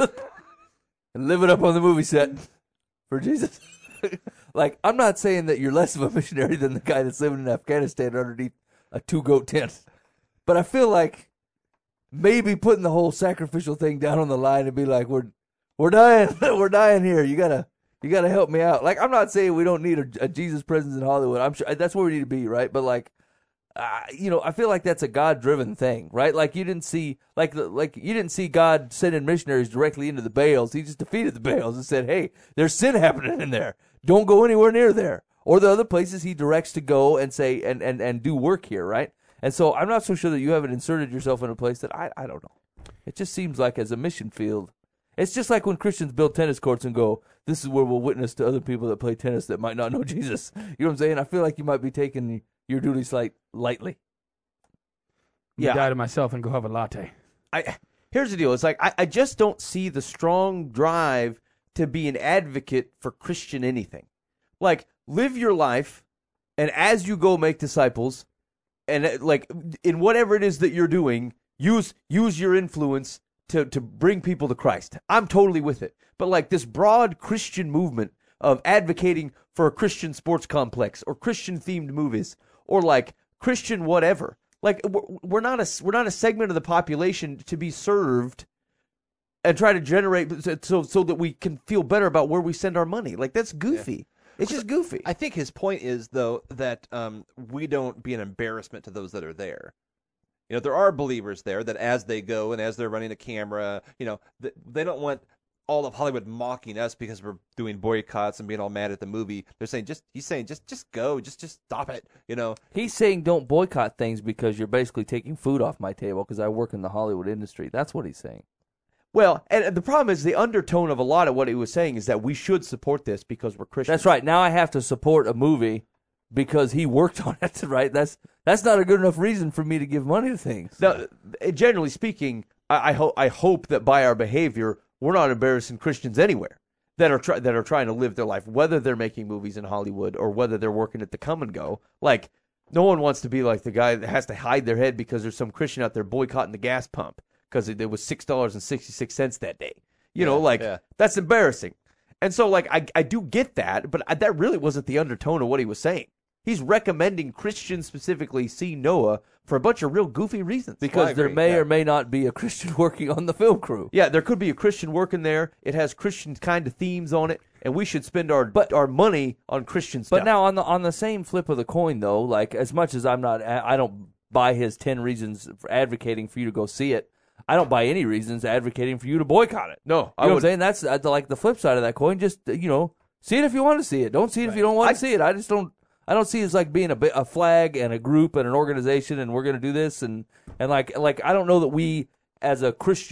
and live it up on the movie set for Jesus. Like, I'm not saying that you're less of a missionary than the guy that's living in Afghanistan underneath a two-goat tent. But I feel like maybe putting the whole sacrificial thing down on the line and be like, we're we're dying. We're dying here. You got to you gotta help me out. Like, I'm not saying we don't need a, a Jesus presence in Hollywood. I'm sure that's where we need to be, right? But, like, Uh, you know, I feel like that's a God-driven thing, right? Like you didn't see, like, the, like you didn't see God sending missionaries directly into the Baals. He just defeated the Baals and said, "Hey, there's sin happening in there. Don't go anywhere near there." Or the other places He directs to go and say and and and do work here, right? And so I'm not so sure that you haven't inserted yourself in a place that I I don't know. It just seems like as a mission field, it's just like when Christians build tennis courts and go, "This is where we'll witness to other people that play tennis that might not know Jesus." You know what I'm saying? I feel like you might be taking your duty slight lightly. Yeah, Yeah. die to myself and go have a latte. I here's the deal. It's like I, I just don't see the strong drive to be an advocate for Christian anything. Like, live your life, and as you go make disciples, and uh, like in whatever it is that you're doing, use use your influence to to bring people to Christ. I'm totally with it. But like this broad Christian movement of advocating for a Christian sports complex or Christian themed movies or like Christian whatever. Like we're, we're not a we're not a segment of the population to be served and try to generate so so that we can feel better about where we send our money. Like that's goofy. It's just goofy. I think his point is though that um, we don't be an embarrassment to those that are there. You know, there are believers there that as they go and as they're running a camera, you know, th- they don't want all of Hollywood mocking us because we're doing boycotts and being all mad at the movie. They're saying just he's saying just just go, just just stop it, you know. He's saying don't boycott things because you're basically taking food off my table because I work in the Hollywood industry. That's what he's saying. Well, and the problem is the undertone of a lot of what he was saying is that we should support this because we're Christians. That's right. Now I have to support a movie because he worked on it, right? That's that's not a good enough reason for me to give money to things. Now, generally speaking, I, I hope I hope that by our behavior we're not embarrassing Christians anywhere that are try- that are trying to live their life, whether they're making movies in Hollywood or whether they're working at the Come and Go. Like, no one wants to be like the guy that has to hide their head because there's some Christian out there boycotting the gas pump because it, it was six dollars and sixty-six cents that day. You know, like, yeah. that's embarrassing. And so, like, I, I do get that, but I, that really wasn't the undertone of what he was saying. He's recommending Christians specifically see Noah for a bunch of real goofy reasons. Because I there agree, may yeah. or may not be a Christian working on the film crew. Yeah, there could be a Christian working there. It has Christian kind of themes on it, and we should spend our But- our money on Christian stuff. But now on the on the same flip of the coin, though, like as much as I'm not, I don't buy his ten reasons for advocating for you to go see it. I don't buy any reasons advocating for you to boycott it. no, You I know what I'm would. saying? That's uh, the, like the flip side of that coin. Just uh, you know, see it if you want to see it. Don't see it if you don't want I- to see it. I just don't. I don't see it as like being a, bi- a flag and a group and an organization and we're going to do this and and like like I don't know that we as a Christian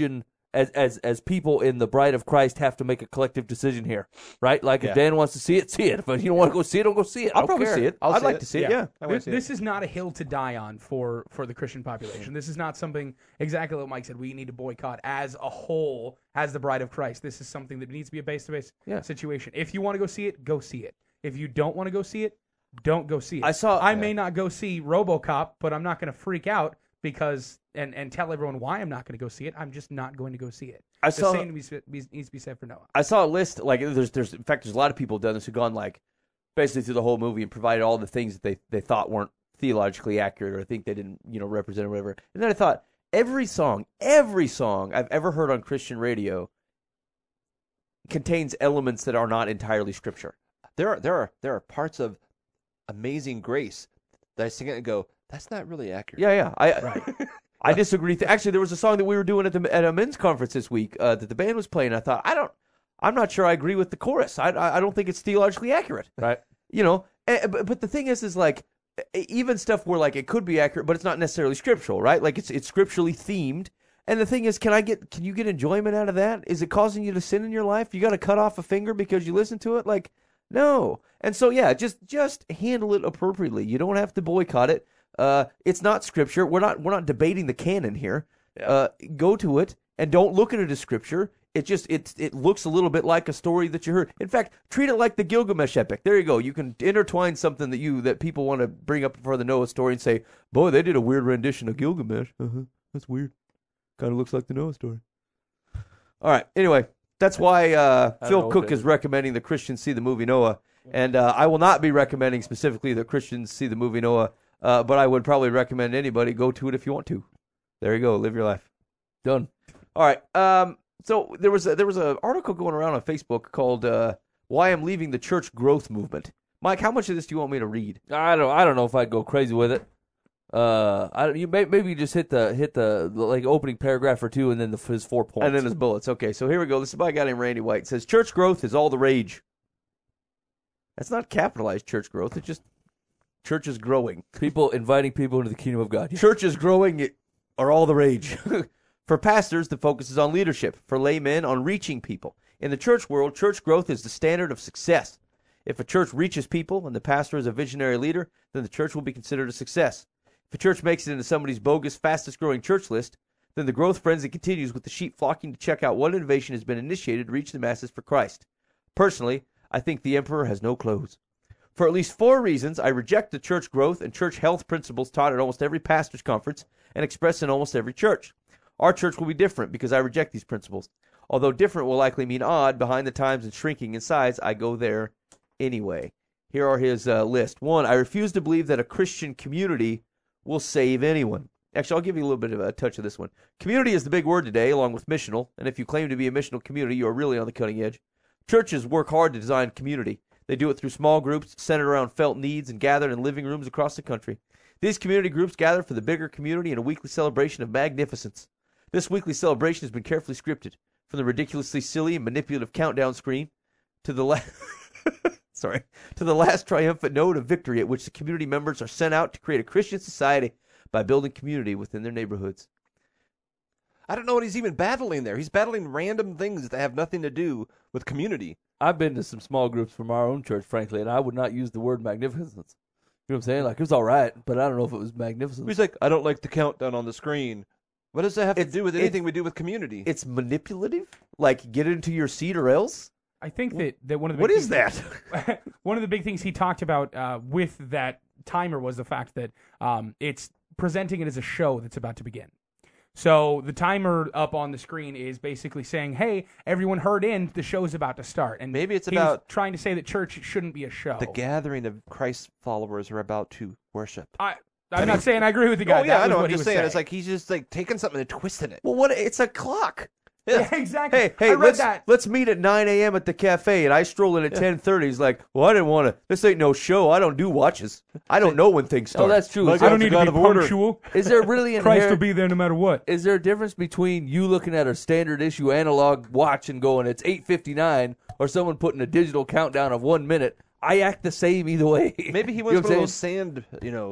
as as as people in the Bride of Christ have to make a collective decision here, right? Like Yeah. if Dan wants to see it, see it. If you don't want to go see it, don't go see it. I I'll don't probably care. see it. I'll I'd see like it. to see it. Yeah. Yeah. I wanna This, see it. this is not a hill to die on for, for the Christian population. This is not something, exactly what Mike said, we need to boycott as a whole, as the Bride of Christ. This is something that needs to be a base-to-base Yeah. situation. If you want to go see it, go see it. If you don't want to go see it, don't go see it. I saw- I may not go see RoboCop, but I'm not going to freak out because and, and tell everyone why I'm not going to go see it. I'm just not going to go see it. I the saw- same needs to be, needs to be said for Noah. I saw a list, like, there's, there's, in fact, there's a lot of people who've done this who've gone, like, basically through the whole movie and provided all the things that they, they thought weren't theologically accurate or think they didn't, you know, represent or whatever. And then I thought, every song, every song I've ever heard on Christian radio contains elements that are not entirely scripture. There are there are there are parts of Amazing Grace that I sing it and go, that's not really accurate. Yeah, yeah. I I disagree. Th- Actually, there was a song that we were doing at the at a men's conference this week uh, that the band was playing. I thought, I don't, I'm not sure I agree with the chorus. I I, I don't think it's theologically accurate. Right. You know, eh, but, but the thing is, is like eh, even stuff where like it could be accurate, but it's not necessarily scriptural, right? Like it's it's scripturally themed. And the thing is, can I get can you get enjoyment out of that? Is it causing you to sin in your life? You got to cut off a finger because you listen to it? Like, no. And so yeah, just just handle it appropriately. You don't have to boycott it. Uh, it's not scripture. We're not we're not debating the canon here. Uh, go to it and don't look at it as scripture. It just it it looks a little bit like a story that you heard. In fact, treat it like the Gilgamesh epic. There you go. You can intertwine something that you that people want to bring up for the Noah story and say, "Boy, they did a weird rendition of Gilgamesh. Uh-huh. That's weird. Kind of looks like the Noah story." All right. Anyway, that's why uh, I don't Phil know Cook what it is recommending the Christians see the movie Noah, and uh, I will not be recommending specifically that Christians see the movie Noah. Uh, but I would probably recommend anybody go to it if you want to. There you go. Live your life. Done. All right. Um, so there was a, there was an article going around on Facebook called uh, "Why I'm Leaving the Church Growth Movement." Mike, how much of this do you want me to read? I don't. I don't know if I'd go crazy with it. Uh, I don't- you may, maybe you just hit the hit the, the like opening paragraph or two, and then the, his four points. And then his bullets. Okay, so here we go. This is by a guy named Randy White. It says church growth is all the rage. That's not capitalized church growth. It's just church is growing. people inviting people into the kingdom of God. Church is growing are all the rage. For pastors, the focus is on leadership. For laymen, on reaching people. In the church world, church growth is the standard of success. If a church reaches people and the pastor is a visionary leader, then the church will be considered a success. If a church makes it into somebody's bogus, fastest-growing church list, then the growth frenzy continues with the sheep flocking to check out what innovation has been initiated to reach the masses for Christ. Personally, I think the emperor has no clothes. For at least four reasons, I reject the church growth and church health principles taught at almost every pastor's conference and expressed in almost every church. Our church will be different because I reject these principles. Although different will likely mean odd, behind the times and shrinking in size, I go there anyway. Here are his uh, list. One, I refuse to believe that a Christian community will save anyone. Actually, I'll give you a little bit of a touch of this one. Community is the big word today, along with missional, and if you claim to be a missional community, you are really on the cutting edge. Churches work hard to design community. They do it through small groups centered around felt needs and gathered in living rooms across the country. These community groups gather for the bigger community in a weekly celebration of magnificence. This weekly celebration has been carefully scripted, from the ridiculously silly and manipulative countdown screen to the last sorry, to the last triumphant note of victory at which the community members are sent out to create a Christian society by building community within their neighborhoods. I don't know what he's even battling there. He's battling random things that have nothing to do with community. I've been to some small groups from our own church, frankly, and I would not use the word magnificence. You know what I'm saying? Like, it was all right, but I don't know if it was magnificent. He's like, I don't like the countdown on the screen. What does that have It's- to do with it's- anything we do with community? It's manipulative? Like, get into your seat or else? I think that, that one of the What big is things- that? one of the big things he talked about uh, with that timer was the fact that um, it's presenting it as a show that's about to begin. So the timer up on the screen is basically saying, "Hey, everyone, herd in. The show's about to start." And Maybe it's he was about- trying to say that church shouldn't be a show. The gathering of Christ's followers are about to worship. I, I'm not saying I agree with the guy. Oh yeah, That I was know. what I'm he just was saying, saying. it's like he's just like taking something and twisting it. Well, what? It's a clock. Yeah, exactly. Hey, hey, I read let's that. let's meet at nine a.m. at the cafe, and I stroll in at ten thirty. He's like, "Well, I didn't want to. This ain't no show. I don't do watches. I don't know when things start." Oh, that's true. Like, Is I there, don't need to God be of order. punctual. is there really an Christ will inherent, be there no matter what. is there a difference between you looking at a standard issue analog watch and going, it's eight fifty-nine, or someone putting a digital countdown of one minute? I act the same either way. Maybe he You wants know one of what I'm those sand, you know,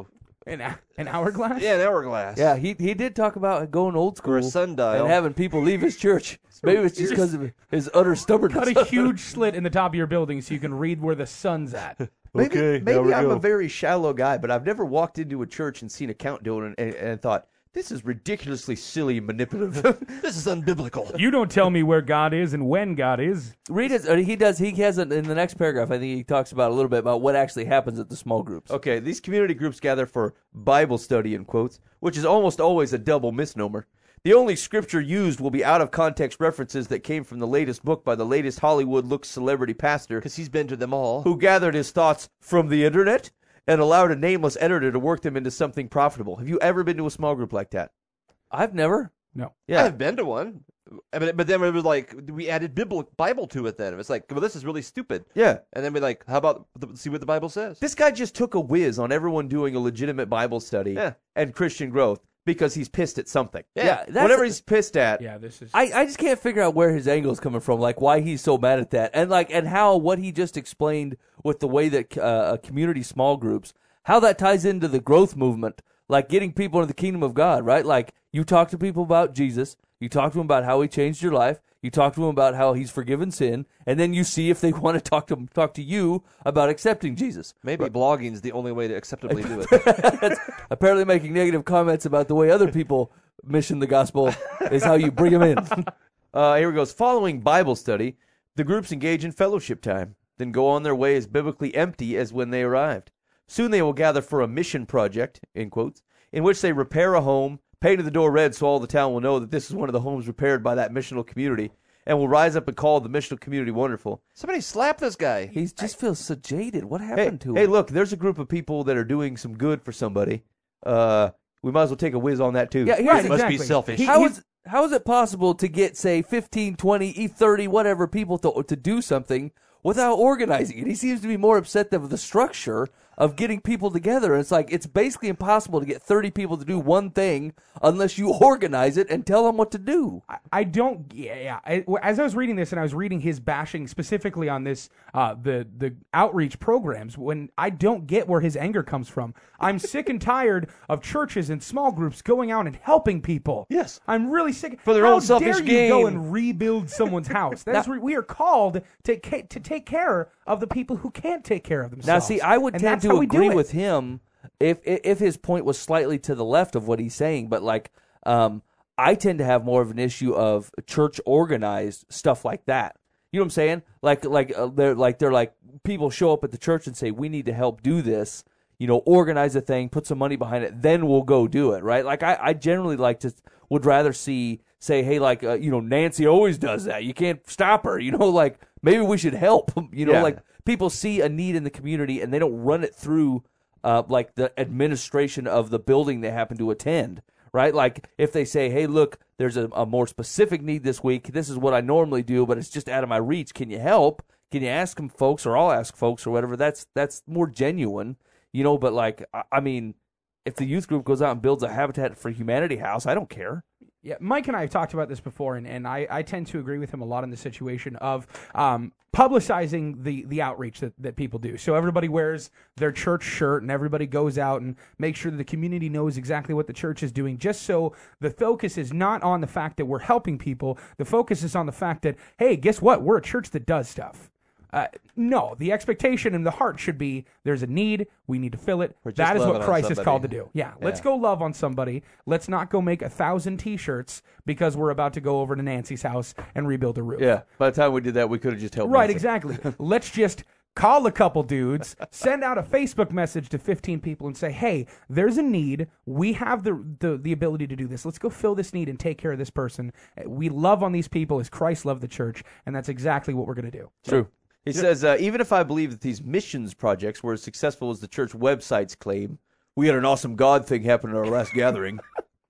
An, an hourglass? Yeah, an hourglass. Yeah, he he did talk about going old school Or a sundial. and having people leave his church. Maybe it's just because of his utter stubbornness. Cut a huge slit in the top of your building so you can read where the sun's at. Maybe, Okay, maybe now we I'm go. a very shallow guy, but I've never walked into a church and seen a countdown and, and, and thought, this is ridiculously silly and manipulative. This is unbiblical. You don't tell me where God is and when God is. Read it. uh, He does. He has it in the next paragraph. I think he talks about a little bit about what actually happens at the small groups. Okay, these community groups gather for Bible study, in quotes, which is almost always a double misnomer. The only scripture used will be out-of-context references that came from the latest book by the latest Hollywood-look celebrity pastor Because he's been to them all. who gathered his thoughts from the internet and allowed a nameless editor to work them into something profitable. Have you ever been to a small group like that? I've never. No. Yeah. I've been to one. I mean, but then it was like, we added Bible, Bible to it then. It was like, well, this is really stupid. Yeah. And then we like, how about, the, see what the Bible says? This guy just took a whiz on everyone doing a legitimate Bible study Yeah. and Christian growth because he's pissed at something. Yeah, that's- Whatever he's pissed at. Yeah, this is. I, I just can't figure out where his angle is coming from, like why he's so mad at that, and like and how what he just explained with the way that uh, community small groups, how that ties into the growth movement, like getting people into the kingdom of God, right? Like you talk to people about Jesus, you talk to them about how he changed your life, you talk to them about how he's forgiven sin, and then you see if they want to talk to talk to you about accepting Jesus. Maybe blogging is the only way to acceptably do it. Apparently, making negative comments about the way other people mission the gospel is how you bring them in. Uh, here it goes. Following Bible study, the groups engage in fellowship time, then go on their way as biblically empty as when they arrived. Soon they will gather for a mission project, in quotes, in which they repair a home, painted the door red so all the town will know that this is one of the homes repaired by that missional community, and will rise up and call the missional community wonderful. Somebody slap this guy. He just feels so jaded. What Hey, happened to hey, him? look, there's a group of people that are doing some good for somebody. Uh, we might as well take a whiz on that, too. Yeah, here's Right, the- Must be exactly. selfish. He- How he's- is how is it possible to get say fifteen, twenty, e thirty, whatever people to to do something without organizing it? He seems to be more upset than the structure of getting people together. And it's like it's basically impossible to get thirty people to do one thing unless you organize it and tell them what to do. I, I don't. Yeah, yeah. I, as I was reading this, and I was reading his bashing specifically on this, uh, the the outreach programs. When I don't get where his anger comes from, I'm sick and tired of churches and small groups going out and helping people. Yes. I'm really sick For their How own selfish dare you go gain. and rebuild someone's house? That's re- we are called to ca- to take care of the people who can't take care of Now, themselves. see, I would And tend that's to how we do agree it. with him if if his point was slightly to the left of what he's saying, but like um, I tend to have more of an issue of church organized stuff like that. You know what I'm saying? Like like uh, they're like they're like people show up at the church and say we need to help do this. You know, organize a thing, put some money behind it, then we'll go do it. Right? Like I, I generally like to would rather see say hey like uh, you know Nancy always does that. You can't stop her. You know like maybe we should help. You know Yeah. like. People see a need in the community and they don't run it through uh, like the administration of the building they happen to attend, right? Like if they say, hey, look, there's a, a more specific need this week. This is what I normally do, but it's just out of my reach. Can you help? Can you ask them folks or I'll ask folks or whatever? That's that's more genuine, you know, but like, I, I mean, if the youth group goes out and builds a Habitat for Humanity house, I don't care. Yeah, Mike and I have talked about this before, and, and I, I tend to agree with him a lot in the situation of um, publicizing the, the outreach that, that people do. So everybody wears their church shirt, and everybody goes out and makes sure that the community knows exactly what the church is doing, just so the focus is not on the fact that we're helping people. The focus is on the fact that, hey, guess what? We're a church that does stuff. Uh, no, the expectation in the heart should be there's a need, we need to fill it. Or just That is what loving on Christ is called to somebody. do. Yeah, let's Yeah. go love on somebody. Let's not go make a thousand T-shirts because we're about to go over to Nancy's house and rebuild a roof. Yeah. By the time we did that, we could have just helped. Right, Nancy. exactly. Let's just call a couple dudes, send out a Facebook message to fifteen people and say, hey, there's a need. We have the, the, the ability to do this. Let's go fill this need and take care of this person. We love on these people as Christ loved the church, and that's exactly what we're going to do. True. He says, uh, even if I believe that these missions projects were as successful as the church websites claim, we had an awesome God thing happen at our last gathering.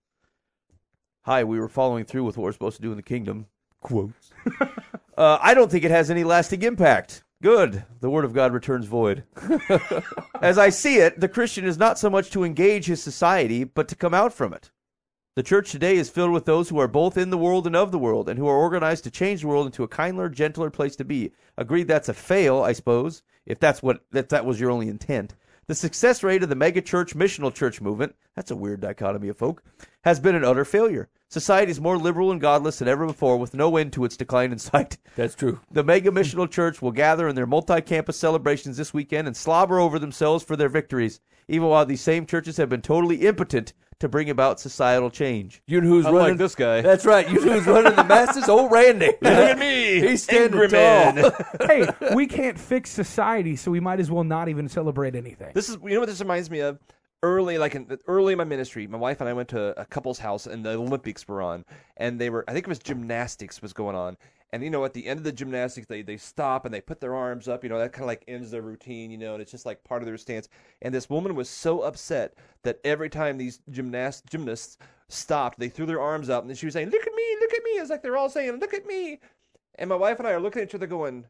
Hi, we were following through with what we're supposed to do in the kingdom. Quotes. uh, I don't think it has any lasting impact. Good. The word of God returns void. As I see it, the Christian is not so much to engage his society, but to come out from it. The church today is filled with those who are both in the world and of the world, and who are organized to change the world into a kinder, gentler place to be. Agreed that's a fail, I suppose, if that's what if that was your only intent. The success rate of the megachurch missional church movement, that's a weird dichotomy of folk, has been an utter failure. Society is more liberal and godless than ever before, with no end to its decline in sight. That's true. The mega missional church will gather in their multi-campus celebrations this weekend and slobber over themselves for their victories, even while these same churches have been totally impotent to bring about societal change. You know who's Unlike running this guy. That's right. You know who's running the masses? Old Randy. Look at me. He's standing Angry tall. man. Hey, we can't fix society, so we might as well not even celebrate anything. This is, you know what this reminds me of? Early, like in, early in my ministry, my wife and I went to a couple's house, and the Olympics were on, and they were, I think it was gymnastics was going on, and you know, at the end of the gymnastics, they they stop and they put their arms up, you know, that kind of like ends their routine, you know, and it's just like part of their stance. And this woman was so upset that every time these gymnast gymnasts stopped, they threw their arms up, and then she was saying, "Look at me, look at me!" It's like they're all saying, "Look at me," and my wife and I are looking at each other, going,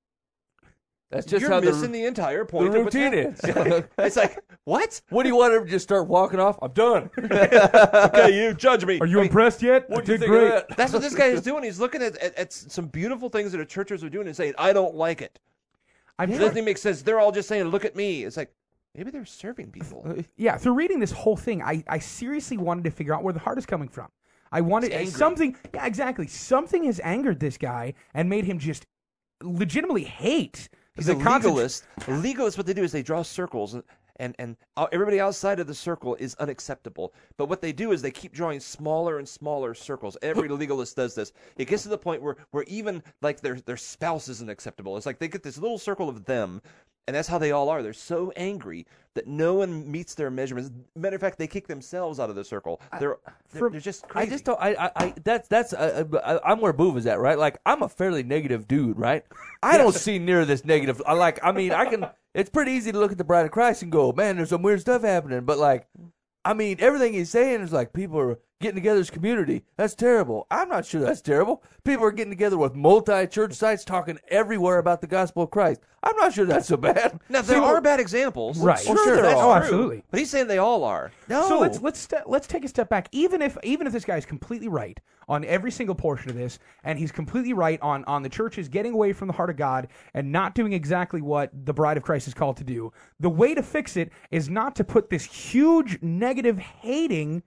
That's just "You're how missing the, the entire the point of what's routine happening." is. It's like, what? What do you want him to just start walking off? I'm done. Okay, you judge me. Are you impressed yet? What I do you did think great. of that? That's what this guy is doing. He's looking at, at, at some beautiful things that the churches are doing and saying, "I don't like it." I'm It trying- doesn't even make sense. They're all just saying, "Look at me." It's like, maybe they're serving people. Yeah, through reading this whole thing, I, I seriously wanted to figure out where the heart is coming from. I wanted It's angry. something. Yeah, exactly. Something has angered this guy and made him just legitimately hate. He's the a concept- legalist. Legalists, what they do is they draw circles, and, and, and everybody outside of the circle is unacceptable. But what they do is they keep drawing smaller and smaller circles. Every legalist does this. It gets to the point where, where even like their their spouse isn't acceptable. It's like they get this little circle of them, and that's how they all are. They're so angry that no one meets their measurements. Matter of fact, they kick themselves out of the circle. They're they're, for- they're just I crazy. just don't. I. I. I that's. That's. Uh, uh, I'm where Boov is at, right? Like, I'm a fairly negative dude, right? I don't see near this negative. I like. I mean, I can. It's pretty easy to look at the Bride of Christ and go, "Man, there's some weird stuff happening." But like, I mean, everything he's saying is like people are getting together as community. That's terrible. I'm not sure that's terrible. People are getting together with multi-church sites talking everywhere about the gospel of Christ. I'm not sure that's so bad. Now there are bad examples, Right. Sure, Oh, sure, that's oh, true. absolutely. But he's saying they all are. No. So let's let's ste- let's take a step back. Even if even if this guy is completely right on every single portion of this, and he's completely right on on the churches getting away from the heart of God and not doing exactly what the Bride of Christ is called to do, the way to fix it is not to put this huge negative hating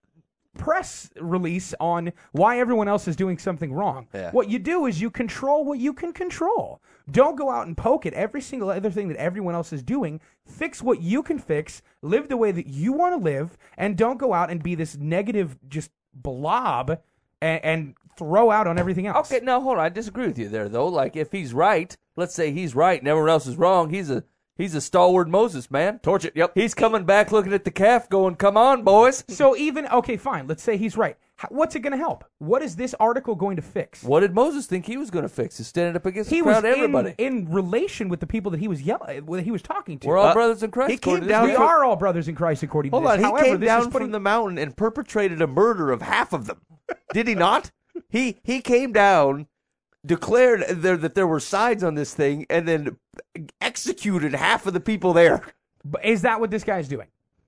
press release on why everyone else is doing something wrong. Yeah. What you do is you control what you can control. Don't go out and poke at every single other thing that everyone else is doing. Fix what you can fix, live the way that you want to live, and don't go out and be this negative just blob and, and throw out on everything else. Okay, now hold on. I disagree with you there, though. Like, if he's right, let's say he's right and everyone else is wrong. He's a he's a stalwart Moses, man. Torch it. Yep. He's coming back looking at the calf, going, "Come on, boys." So even, okay, fine, let's say he's right. How, what's it going to help? What is this article going to fix? What did Moses think he was going to fix? Is standing up against He the was crowd, everybody. in, in relation with the people that he was yelling, that he was talking to. We're all Uh, brothers in Christ. he came according to this down we book. are all brothers in Christ according Hold to this. on, he However, came this down is putting, from the mountain and perpetrated a murder of half of them. Did he not? He he came down, declared there that there were sides on this thing, and then executed half of the people there. But is that what this guy's doing?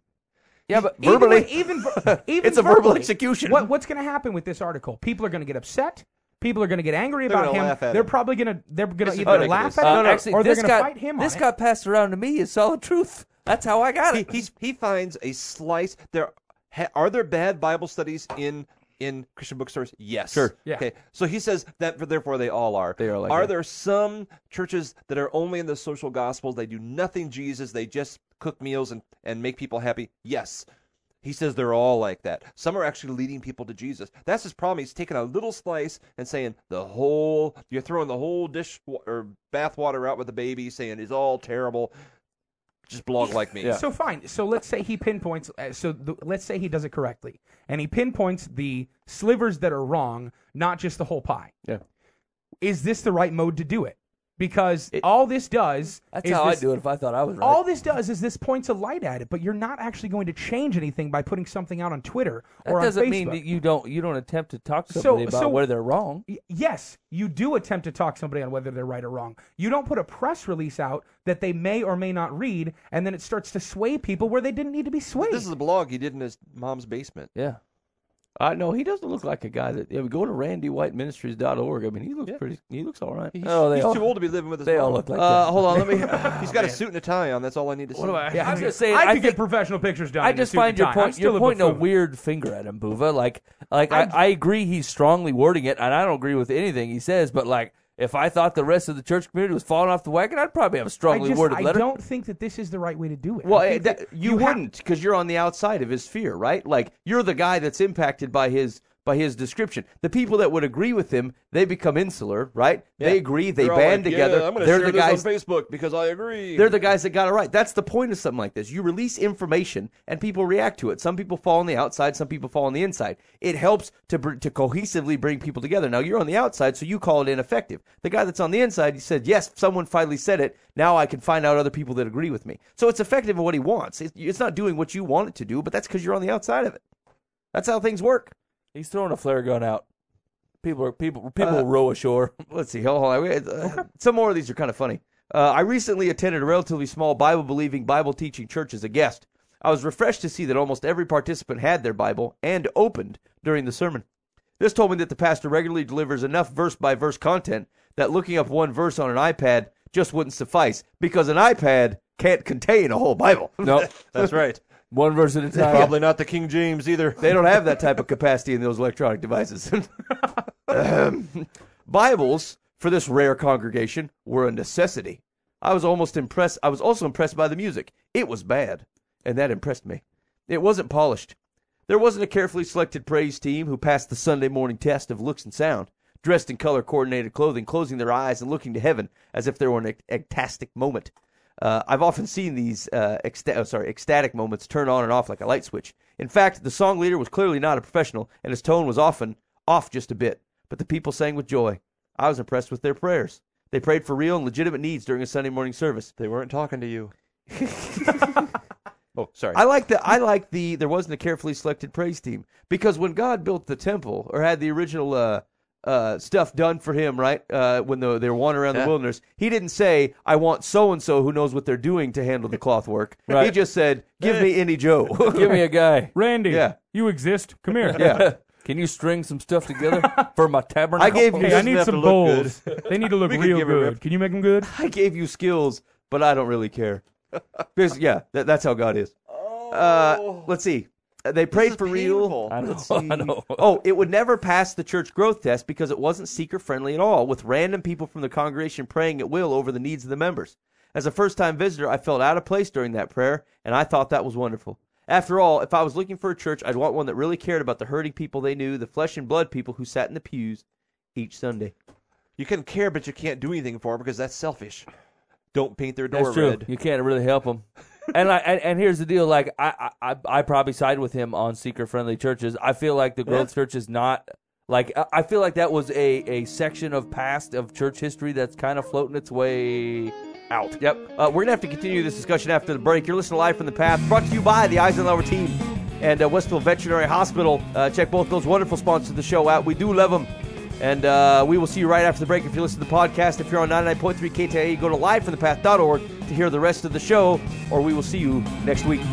Yeah, but Even verbally, when- even ver- even it's a verbal verbally, execution. What, what's going to happen with this article? People are going to get upset. People are going to get angry They're about gonna him. laugh at They're him. probably going to they're going This to is either ridiculous. laugh at Uh, him actually, or they're this going to got fight him this on got passed around to me as solid truth. That's how I got he, it. he's, he finds a slice. There ha, are there bad Bible studies in in Christian bookstores? Yes. Sure. Yeah. Okay. So he says that therefore they all are. They are like Are that. there some churches that are only in the social gospels? They do nothing Jesus. They just cook meals and and make people happy. Yes. He says they're all like that. Some are actually leading people to Jesus. That's his problem. He's taking a little slice and saying the whole, you're throwing the whole dish wa- or bath water out with the baby, saying it's all terrible. Just blog like me. Yeah. So fine. So let's say he pinpoints. Uh, so the, let's say he does it correctly, and he pinpoints the slivers that are wrong, not just the whole pie. Yeah. Is this the right mode to do it? Because all this does That's is how this, I do it if I thought I was right. All this does is this points a light at it, but you're not actually going to change anything by putting something out on Twitter that or on doesn't Facebook. mean that you don't you don't attempt to talk to So- somebody about so- where they're wrong. Y- Yes, you do attempt to talk somebody on whether they're right or wrong. You don't put a press release out that they may or may not read, and then it starts to sway people where they didn't need to be swayed. This is a blog he did in his mom's basement. Yeah. Uh, no, he doesn't look like a guy that. Yeah, go to randy white ministries dot org. I mean, he looks Yeah. pretty. He looks all right. He's, Oh, they he's all- too old to be living with his They all mom. look like Uh, that. hold on, let me. He's got a suit and a tie on. That's all I need to see. What do I? Yeah, I'm just saying, I I could think- get professional pictures done. I in a just suit and find your tie. I'm point. still You're pointing a buffoon. weird finger at him, Buva. Like, like I, I agree he's strongly wording it, and I don't agree with anything he says. But like, if I thought the rest of the church community was falling off the wagon, I'd probably have a I strongly just, worded I letter. don't think that this is the right way to do it. Well, I eh, think that, that you, ha- wouldn't because you're on the outside of his sphere, right? Like you're the guy that's impacted by his by his description. The people that would agree with him, they become insular, right? They agree, they They're all band like, together. Yeah, I'm gonna They're share the this guys. on Facebook because I agree. They're the guys that got it right. That's the point of something like this. You release information and people react to it. Some people fall on the outside, some people fall on the inside. It helps to br- to cohesively bring people together. Now, you're on the outside, so you call it ineffective. The guy that's on the inside, he said, yes, someone finally said it. Now I can find out other people that agree with me. So it's effective in what he wants. It's, it's not doing what you want it to do, but that's because you're on the outside of it. That's how things work. He's throwing a flare gun out. People are people people Uh, will row ashore. Let's see. Hold on. Uh, Some more of these are kind of funny. Uh, I recently attended a relatively small Bible-believing, Bible-teaching church as a guest. I was refreshed to see that almost every participant had their Bible and opened during the sermon. This told me that the pastor regularly delivers enough verse-by-verse content that looking up one verse on an iPad just wouldn't suffice because an iPad can't contain a whole Bible. No, That's right. one verse at a time. Probably not the King James either. They don't have that type of capacity in those electronic devices. Um, Bibles for this rare congregation were a necessity. I was almost impressed. I was also impressed by the music. It was bad, and that impressed me. It wasn't polished. There wasn't a carefully selected praise team who passed the Sunday morning test of looks and sound, dressed in color-coordinated clothing, closing their eyes and looking to heaven as if there were an ec- ectastic moment. Uh, I've often seen these uh, ecsta- oh, sorry, ecstatic moments turn on and off like a light switch. In fact, the song leader was clearly not a professional, and his tone was often off just a bit. But the people sang with joy. I was impressed with their prayers. They prayed for real and legitimate needs during a Sunday morning service. They weren't talking to you. Oh, sorry. I like the I like the there wasn't a carefully selected praise team because when God built the temple or had the original uh, uh, stuff done for him, right? Uh, when the, they were wandering around Yeah. the wilderness, he didn't say, "I want so and so who knows what they're doing to handle the cloth work." Right. He just said, "Give me any Joe." Give me a guy. Randy, Yeah. you exist. Come here. Yeah. Can you string some stuff together for my tabernacle? I gave you- Hey, I doesn't need have to some look bowls. good. They need to look We can real give it a good. rip. Can you make them good? I gave you skills, but I don't really care. Because, yeah, that, that's how God is. Uh, let's see. Uh, They prayed is for real. painful. I know. Let's see. I know. Oh, it would never pass the church growth test because it wasn't seeker friendly at all, with random people from the congregation praying at will over the needs of the members. As a first time visitor, I felt out of place during that prayer, and I thought that was wonderful. After all, if I was looking for a church, I'd want one that really cared about the hurting people they knew, the flesh and blood people who sat in the pews each Sunday. You can care, but you can't do anything for them because that's selfish. Don't paint their door That's true. red. You can't really help him. and, I, and and here's the deal: like I, I I probably side with him on seeker friendly churches. I feel like the Growth Church is not like I- I feel like that was a a section of past of church history that's kind of floating its way out. Yep. Uh, we're going to have to continue this discussion after the break. You're listening to Live from the Path, brought to you by the Eisenhower team and uh, Westville Veterinary Hospital. Uh, check both those wonderful sponsors of the show out. We do love them. And uh, we will see you right after the break if you listen to the podcast. If you're on ninety-nine point three K T I A, go to live from the path dot org to hear the rest of the show, or we will see you next week.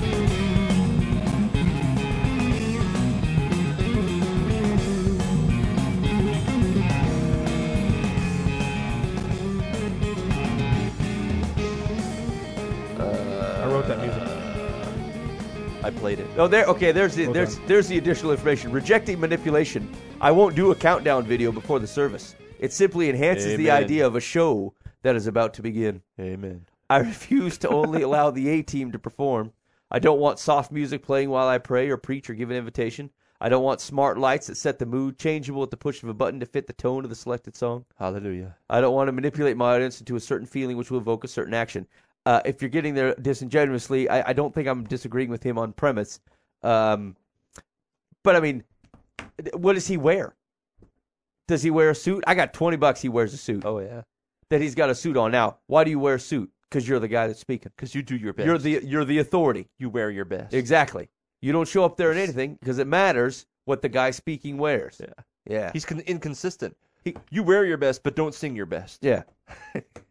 I wrote that music. I played it. Oh, there. Okay, there's the Well there's done. there's the additional information. Rejecting manipulation. I won't do a countdown video before the service. It simply enhances the Amen. idea of a show that is about to begin. Amen. I refuse to only allow the A team to perform. I don't want soft music playing while I pray or preach or give an invitation. I don't want smart lights that set the mood, changeable at the push of a button to fit the tone of the selected song. Hallelujah. I don't want to manipulate my audience into a certain feeling which will evoke a certain action. Uh, if you're getting there disingenuously, I, I don't think I'm disagreeing with him on premise. Um, but, I mean, what does he wear? Does he wear a suit? I got twenty bucks he wears a suit. Oh, yeah. That he's got a suit on. Now, why do you wear a suit? Because you're the guy that's speaking. Because you do your best. You're the you're the authority. You wear your best. Exactly. You don't show up there in anything because it matters what the guy speaking wears. Yeah. Yeah. He's con- inconsistent. He, you wear your best, but don't sing your best. yeah.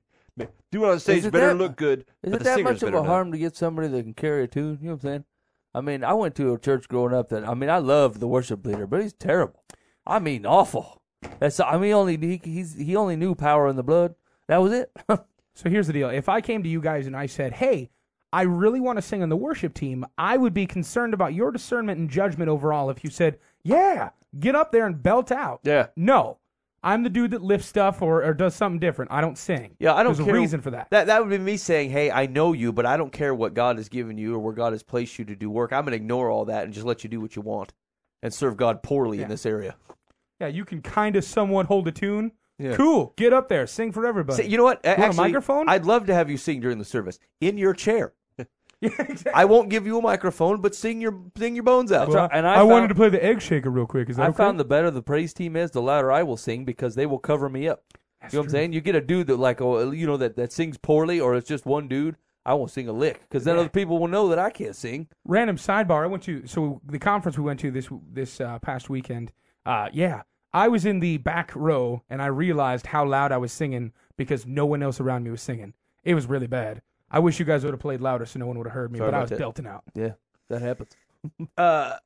Do it on stage, it better that- look good. Is but it the that singer's much of better a not. harm to get somebody that can carry a tune? You know what I'm saying? I mean, I went to a church growing up that, I mean, I loved the worship leader, but he's terrible. I mean, awful. That's, I mean, only he, he's, he only knew power in the blood. That was it. So here's the deal. If I came to you guys and I said, hey, I really want to sing on the worship team, I would be concerned about your discernment and judgment overall if you said, yeah, get up there and belt out. Yeah. No. I'm the dude that lifts stuff or, or does something different. I don't sing. Yeah, I don't There's care. a reason for that. That that would be me saying, hey, I know you, but I don't care what God has given you or where God has placed you to do work. I'm going to ignore all that and just let you do what you want and serve God poorly Yeah. in this area. Yeah, you can kind of somewhat hold a tune. Yeah. Cool. Get up there. Sing for everybody. See, you know what? You want a Actually, microphone? I'd love to have you sing during the service in your chair. Yeah, exactly. I won't give you a microphone, but sing your sing your bones out. Well, And I, I wanted found- to play the egg shaker real quick. Is that I okay? found the better the praise team is, the louder I will sing because they will cover me up. That's You know what I'm true. saying? You get a dude that like, oh, you know, that, that sings poorly, or it's just one dude. I won't sing a lick because then Yeah. other people will know that I can't sing. Random sidebar. I went to so the conference we went to this this uh, past weekend. Uh, yeah, I was in the back row and I realized how loud I was singing because no one else around me was singing. It was really bad. I wish you guys would have played louder so no one would have heard me. Sorry but I about was that. belting out. Yeah, that happens. Uh,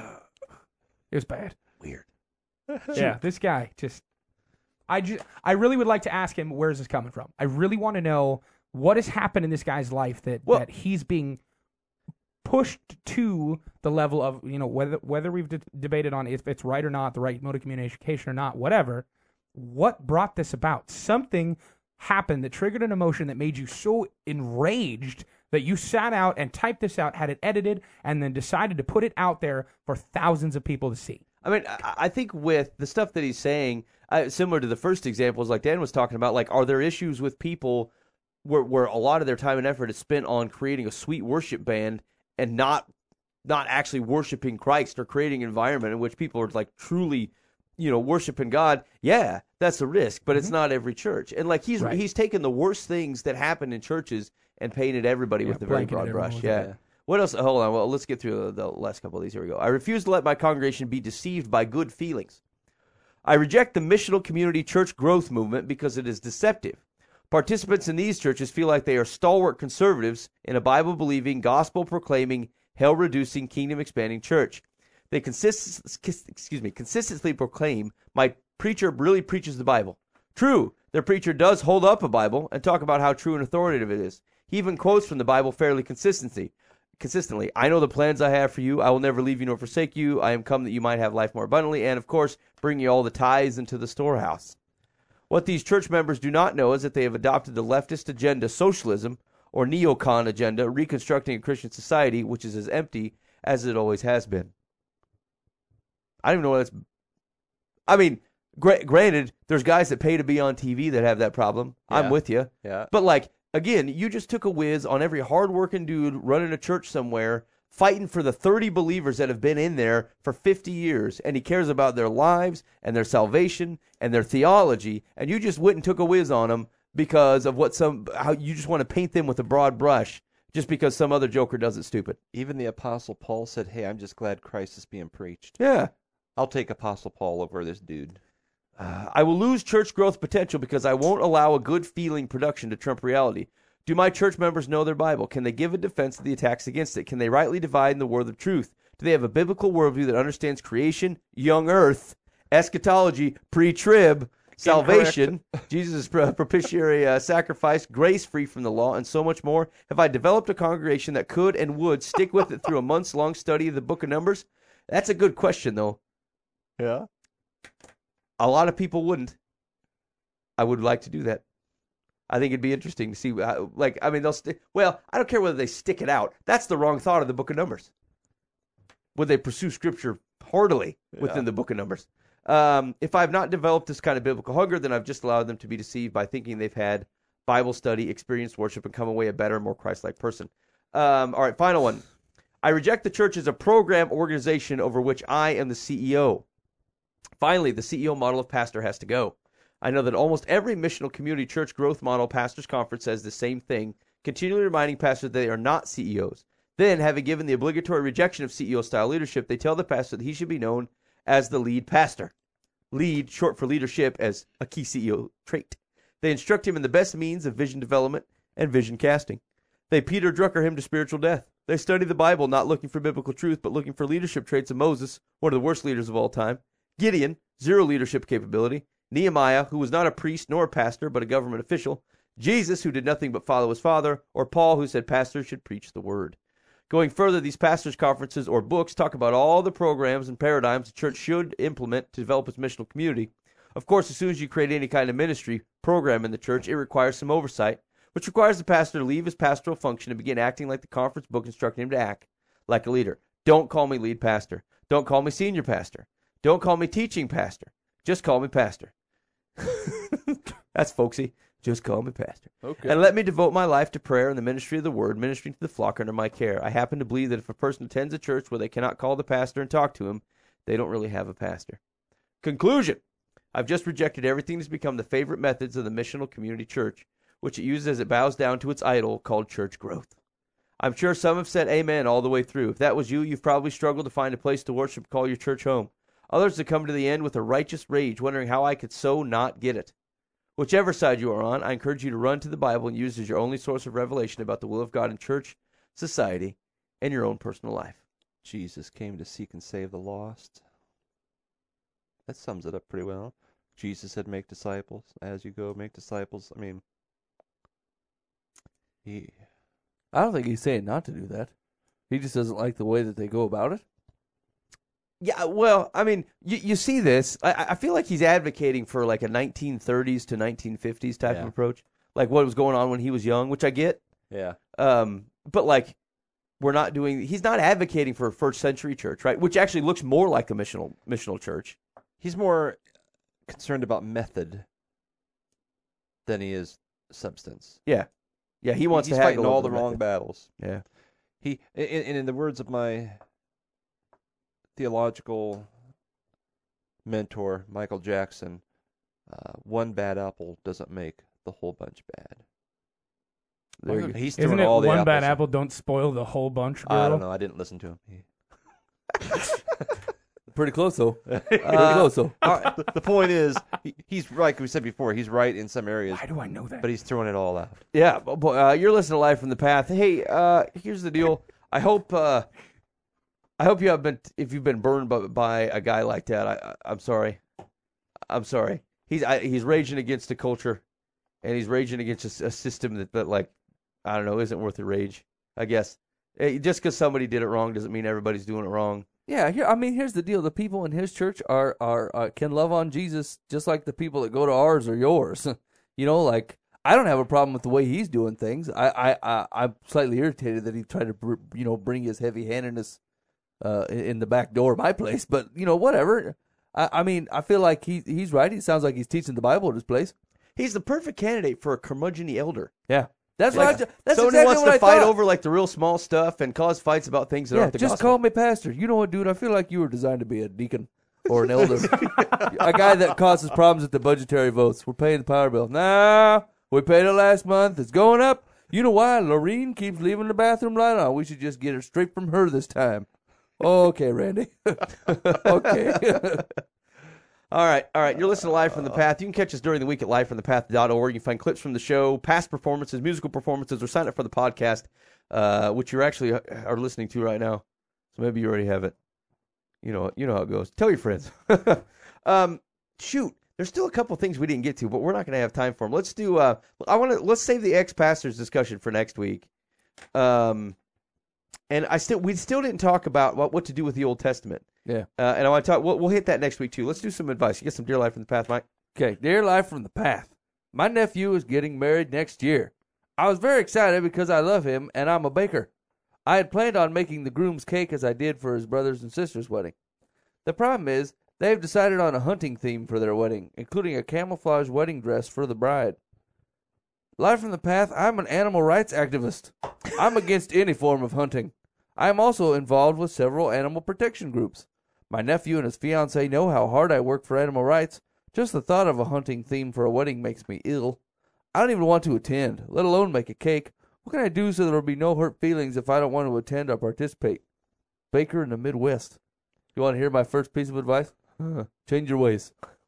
It was bad. weird. Yeah, this guy just. I just, I really would like to ask him where is this coming from. I really want to know what has happened in this guy's life that Well- that he's being pushed to the level of, you know, whether whether we've de- debated on if it's right or not, the right mode of communication or not, whatever. What brought this about? Something happened that triggered an emotion that made you so enraged that you sat out and typed this out, had it edited, and then decided to put it out there for thousands of people to see. I mean, I, I think with the stuff that he's saying, uh, similar to the first examples, like Dan was talking about, like, are there issues with people where where a lot of their time and effort is spent on creating a sweet worship band and not not actually worshiping Christ or creating an environment in which people are like truly, you know, worshiping God? Yeah, that's a risk, but it's not every church. And like he's Right. he's taken the worst things that happen in churches and painted everybody Yeah, with a very blanketed broad everyone brush. with Yeah. it, yeah. What else? Hold on. Well, let's get through the, the last couple of these. Here we go. I refuse to let my congregation be deceived by good feelings. I reject the missional community church growth movement because it is deceptive. Participants in these churches feel like they are stalwart conservatives in a Bible-believing, gospel-proclaiming, hell-reducing, kingdom-expanding church. They consist, excuse me, consistently proclaim, my preacher really preaches the Bible. True, their preacher does hold up a Bible and talk about how true and authoritative it is. He even quotes from the Bible fairly consistently. Consistently, I know the plans I have for you. I will never leave you nor forsake you. I am come that you might have life more abundantly, and of course, bring you all the tithes into the storehouse. What these church members do not know is that they have adopted the leftist agenda, socialism, or neocon agenda, reconstructing a Christian society, which is as empty as it always has been. I don't even know what that's. I mean, gra- granted, there's guys that pay to be on T V that have that problem. I'm Yeah. with you. Yeah. But like, again, you just took a whiz on every hardworking dude running a church somewhere, fighting for the thirty believers that have been in there for fifty years, and he cares about their lives and their salvation and their theology, and you just went and took a whiz on them because of what some, how you just want to paint them with a broad brush just because some other joker does it stupid. Even the Apostle Paul said, hey, I'm just glad Christ is being preached. Yeah. I'll take Apostle Paul over this dude. Uh, I will lose church growth potential because I won't allow a good feeling production to trump reality. Do my church members know their Bible? Can they give a defense to the attacks against it? Can they rightly divide the word of truth? Do they have a biblical worldview that understands creation, young earth, eschatology, pre-trib, salvation, Jesus' propitiatory uh, sacrifice, grace free from the law, and so much more? Have I developed a congregation that could and would stick with it through a months-long study of the book of Numbers? That's a good question, though. Yeah. A lot of people wouldn't. I would like to do that. I think it'd be interesting to see, how, like, I mean, they'll stick. Well, I don't care whether they stick it out. That's the wrong thought of the Book of Numbers. Would they pursue Scripture heartily within Yeah. the Book of Numbers? Um, if I've not developed this kind of biblical hunger, then I've just allowed them to be deceived by thinking they've had Bible study, experienced worship, and come away a better, more Christ-like person. Um, all right, final one. I reject the church as a program organization over which I am the C E O. Finally, the C E O model of pastor has to go. I know that almost every missional community church growth model pastors conference says the same thing, continually reminding pastors that they are not C E Os. Then, having given the obligatory rejection of C E O-style leadership, they tell the pastor that he should be known as the lead pastor. Lead, short for leadership, as a key C E O trait. They instruct him in the best means of vision development and vision casting. They Peter Drucker him to spiritual death. They study the Bible not looking for biblical truth, but looking for leadership traits of Moses, one of the worst leaders of all time. Gideon, zero leadership capability. Nehemiah, who was not a priest nor a pastor, but a government official. Jesus, who did nothing but follow his father. Or Paul, who said pastors should preach the word. Going further, these pastors' conferences or books talk about all the programs and paradigms the church should implement to develop its missional community. Of course, as soon as you create any kind of ministry program in the church, it requires some oversight, which requires the pastor to leave his pastoral function and begin acting like the conference book instructed him to act, like a leader. Don't call me lead pastor. Don't call me senior pastor. Don't call me teaching pastor. Just call me pastor. That's folksy. Just call me pastor. Okay. And let me devote my life to prayer and the ministry of the word, ministering to the flock under my care. I happen to believe that if a person attends a church where they cannot call the pastor and talk to him, they don't really have a pastor. Conclusion. I've just rejected everything that's become the favorite methods of the missional community church, which it uses as it bows down to its idol called church growth. I'm sure some have said amen all the way through. If that was you, you've probably struggled to find a place to worship, call your church home. Others have come to the end with a righteous rage, wondering how I could so not get it. Whichever side you are on, I encourage you to run to the Bible and use it as your only source of revelation about the will of God in church, society, and your own personal life. Jesus came to seek and save the lost. That sums it up pretty well. Jesus said, make disciples. As you go, make disciples. I mean, he... I don't think he's saying not to do that. He just doesn't like the way that they go about it. Yeah, well, I mean, you, you see this. I, I feel like he's advocating for like a nineteen thirties to nineteen fifties type Yeah. of approach, like what was going on when he was young, which I get. Yeah. Um, but like, we're not doing. He's not advocating for a first century church, right? Which actually looks more like a missional missional church. He's more concerned about method than he is substance. Yeah, yeah. He wants He's to fighting haggle all over the wrong method. battles. Yeah. He and, and in the words of my theological mentor, Michael Jackson, uh, one bad apple doesn't make the whole bunch bad. There you go. He's Isn't throwing it all the one bad apples. apple don't spoil the whole bunch, girl? I don't know. I didn't listen to him. He- Pretty close, though. Pretty Uh, close, though. All right, the, the point is, he, he's right. Like we said before, he's right in some areas, Why do I know that? but he's throwing it all out. Yeah, but, but, uh, you're listening to Live from the Path. Hey, uh, here's the deal. I hope, uh, I hope you have been. If you've been burned by, by a guy like that, I, I, I'm sorry. I'm sorry. He's I, he's raging against the culture, and he's raging against a, s- a system that, that, like, I don't know, isn't worth the rage. I guess Eh, just because somebody did it wrong doesn't mean everybody's doing it wrong. Yeah, here. I mean, here's the deal: the people in his church are are uh, can love on Jesus just like the people that go to ours or yours. You know, like I don't have a problem with the way he's doing things. I I, I I'm slightly irritated that he tried to br- you know bring his heavy handedness uh in in the back door of my place. But you know, whatever. I I mean, I feel like he he's right. He sounds like he's teaching the Bible at his place. He's the perfect candidate for a curmudgeon elder. Yeah, that's Like, what I, ju- that's Someone exactly who wants what to I fight thought. over like the real small stuff and cause fights about things that Yeah, aren't the just gospel. call me pastor. You know what, dude? I feel like you were designed to be a deacon or an elder. A guy that causes problems at the budgetary votes. We're paying the power bill. Nah, we paid it last month. It's going up. You know why? Lorene keeps leaving the bathroom light on. We should just get it straight from her this time. Okay, Randy. Okay. All right, all right. You're listening to Live from the Path. You can catch us during the week at live from the path dot org. You can find clips from the show, past performances, musical performances, or sign up for the podcast, uh, which you're actually uh, are listening to right now. So maybe you already have it. You know, you know how it goes. Tell your friends. um, shoot, there's still a couple things we didn't get to, but we're not going to have time for them. Let's do. Uh, I want to let's save the ex-pastors discussion for next week. Um, and I still we still didn't talk about what what to do with the Old Testament. Yeah. Uh, and I want to talk. We'll, we'll hit that next week too. Let's do some advice. You get some Dear Life from the Path, Mike. Okay, dear life from the path. My nephew is getting married next year. I was very excited because I love him and I'm a baker. I had planned on making the groom's cake as I did for his brothers and sisters' wedding. The problem is, they've decided on a hunting theme for their wedding, including a camouflage wedding dress for the bride. Live from the path, I'm an animal rights activist. I'm against any form of hunting. I am also involved with several animal protection groups. My nephew and his fiancée know how hard I work for animal rights. Just the thought of a hunting theme for a wedding makes me ill. I don't even want to attend, let alone make a cake. What can I do so there will be no hurt feelings if I don't want to attend or participate? Baker in the Midwest. You want to hear my first piece of advice? Change your ways.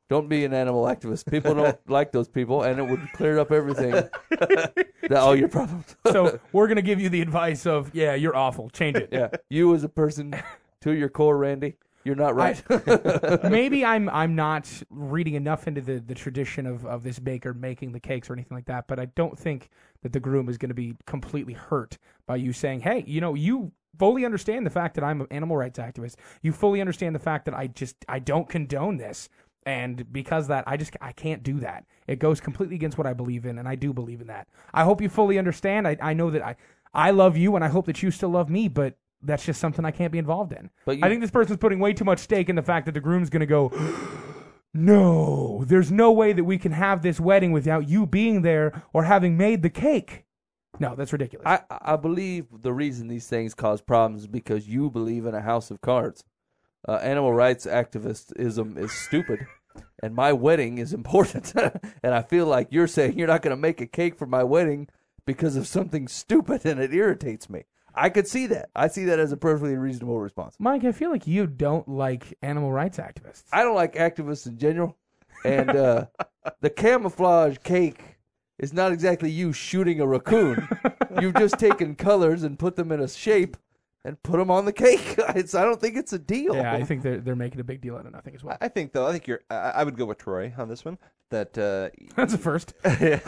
Don't be an animal activist. People don't like those people, and it would clear up everything. that, all your problems. So we're gonna give you the advice of, yeah, you're awful. Change it. Yeah, you as a person, to your core, Randy, you're not right. Maybe I'm I'm not reading enough into the, the tradition of, of this baker making the cakes or anything like that, but I don't think that the groom is going to be completely hurt by you saying, hey, you know, you fully understand the fact that I'm an animal rights activist. You fully understand the fact that I just I don't condone this. And because of that, I just I can't do that. It goes completely against what I believe in, and I do believe in that. I hope you fully understand. I, I know that I, I love you, and I hope that you still love me, but that's just something I can't be involved in. But you, I think this person's putting way too much stake in the fact that the groom's going to go, no, there's no way that we can have this wedding without you being there or having made the cake. No, that's ridiculous. I, I believe the reason these things cause problems is because you believe in a house of cards. Uh, animal rights activism is stupid, and my wedding is important. And I feel like you're saying you're not going to make a cake for my wedding because of something stupid, and it irritates me. I could see that. I see that as a perfectly reasonable response. Mike, I feel like you don't like animal rights activists. I don't like activists in general, and uh, the camouflage cake is not exactly you shooting a raccoon. You've just taken colors and put them in a shape and put them on the cake. It's, I don't think it's a deal. Yeah, I think they're they're making a big deal out of nothing as well. I think though, I think you're. I, I would go with Troy on this one. That uh, That's a first.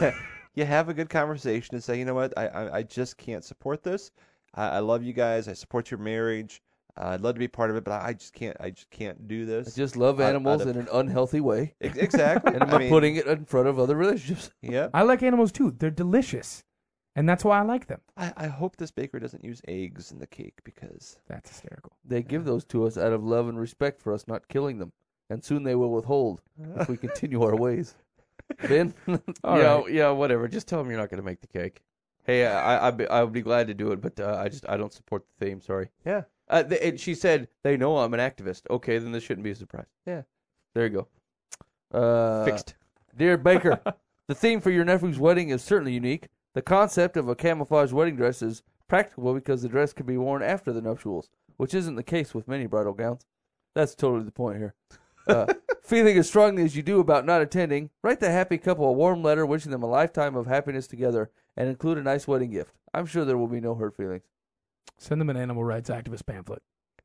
you have a good conversation and say, you know what, I I, I just can't support this. I, I love you guys. I support your marriage. Uh, I'd love to be part of it, but I just can't. I just can't do this. I just love Out- animals out of- in an unhealthy way, Ex- exactly. and I'm I mean, putting it in front of other relationships. Yeah. I like animals too. They're delicious. And that's why I like them. I, I hope this baker doesn't use eggs in the cake because That's hysterical. They give those to us out of love and respect for us not killing them, and soon they will withhold if we continue our ways. Ben, All yeah, right. yeah, whatever. Just tell them you're not going to make the cake. Hey, I, I, be, I would be glad to do it, but uh, I just I don't support the theme. Sorry. yeah. Uh, th- and she said they know I'm an activist. Okay, then this shouldn't be a surprise. Yeah. There you go. uh, Fixed. Dear Baker, the theme for your nephew's wedding is certainly unique. The concept of a camouflage wedding dress is practical because the dress can be worn after the nuptials, which isn't the case with many bridal gowns. That's totally the point here. Uh, feeling as strongly as you do about not attending, write the happy couple a warm letter wishing them a lifetime of happiness together and include a nice wedding gift. I'm sure there will be no hurt feelings. Send them an animal rights activist pamphlet.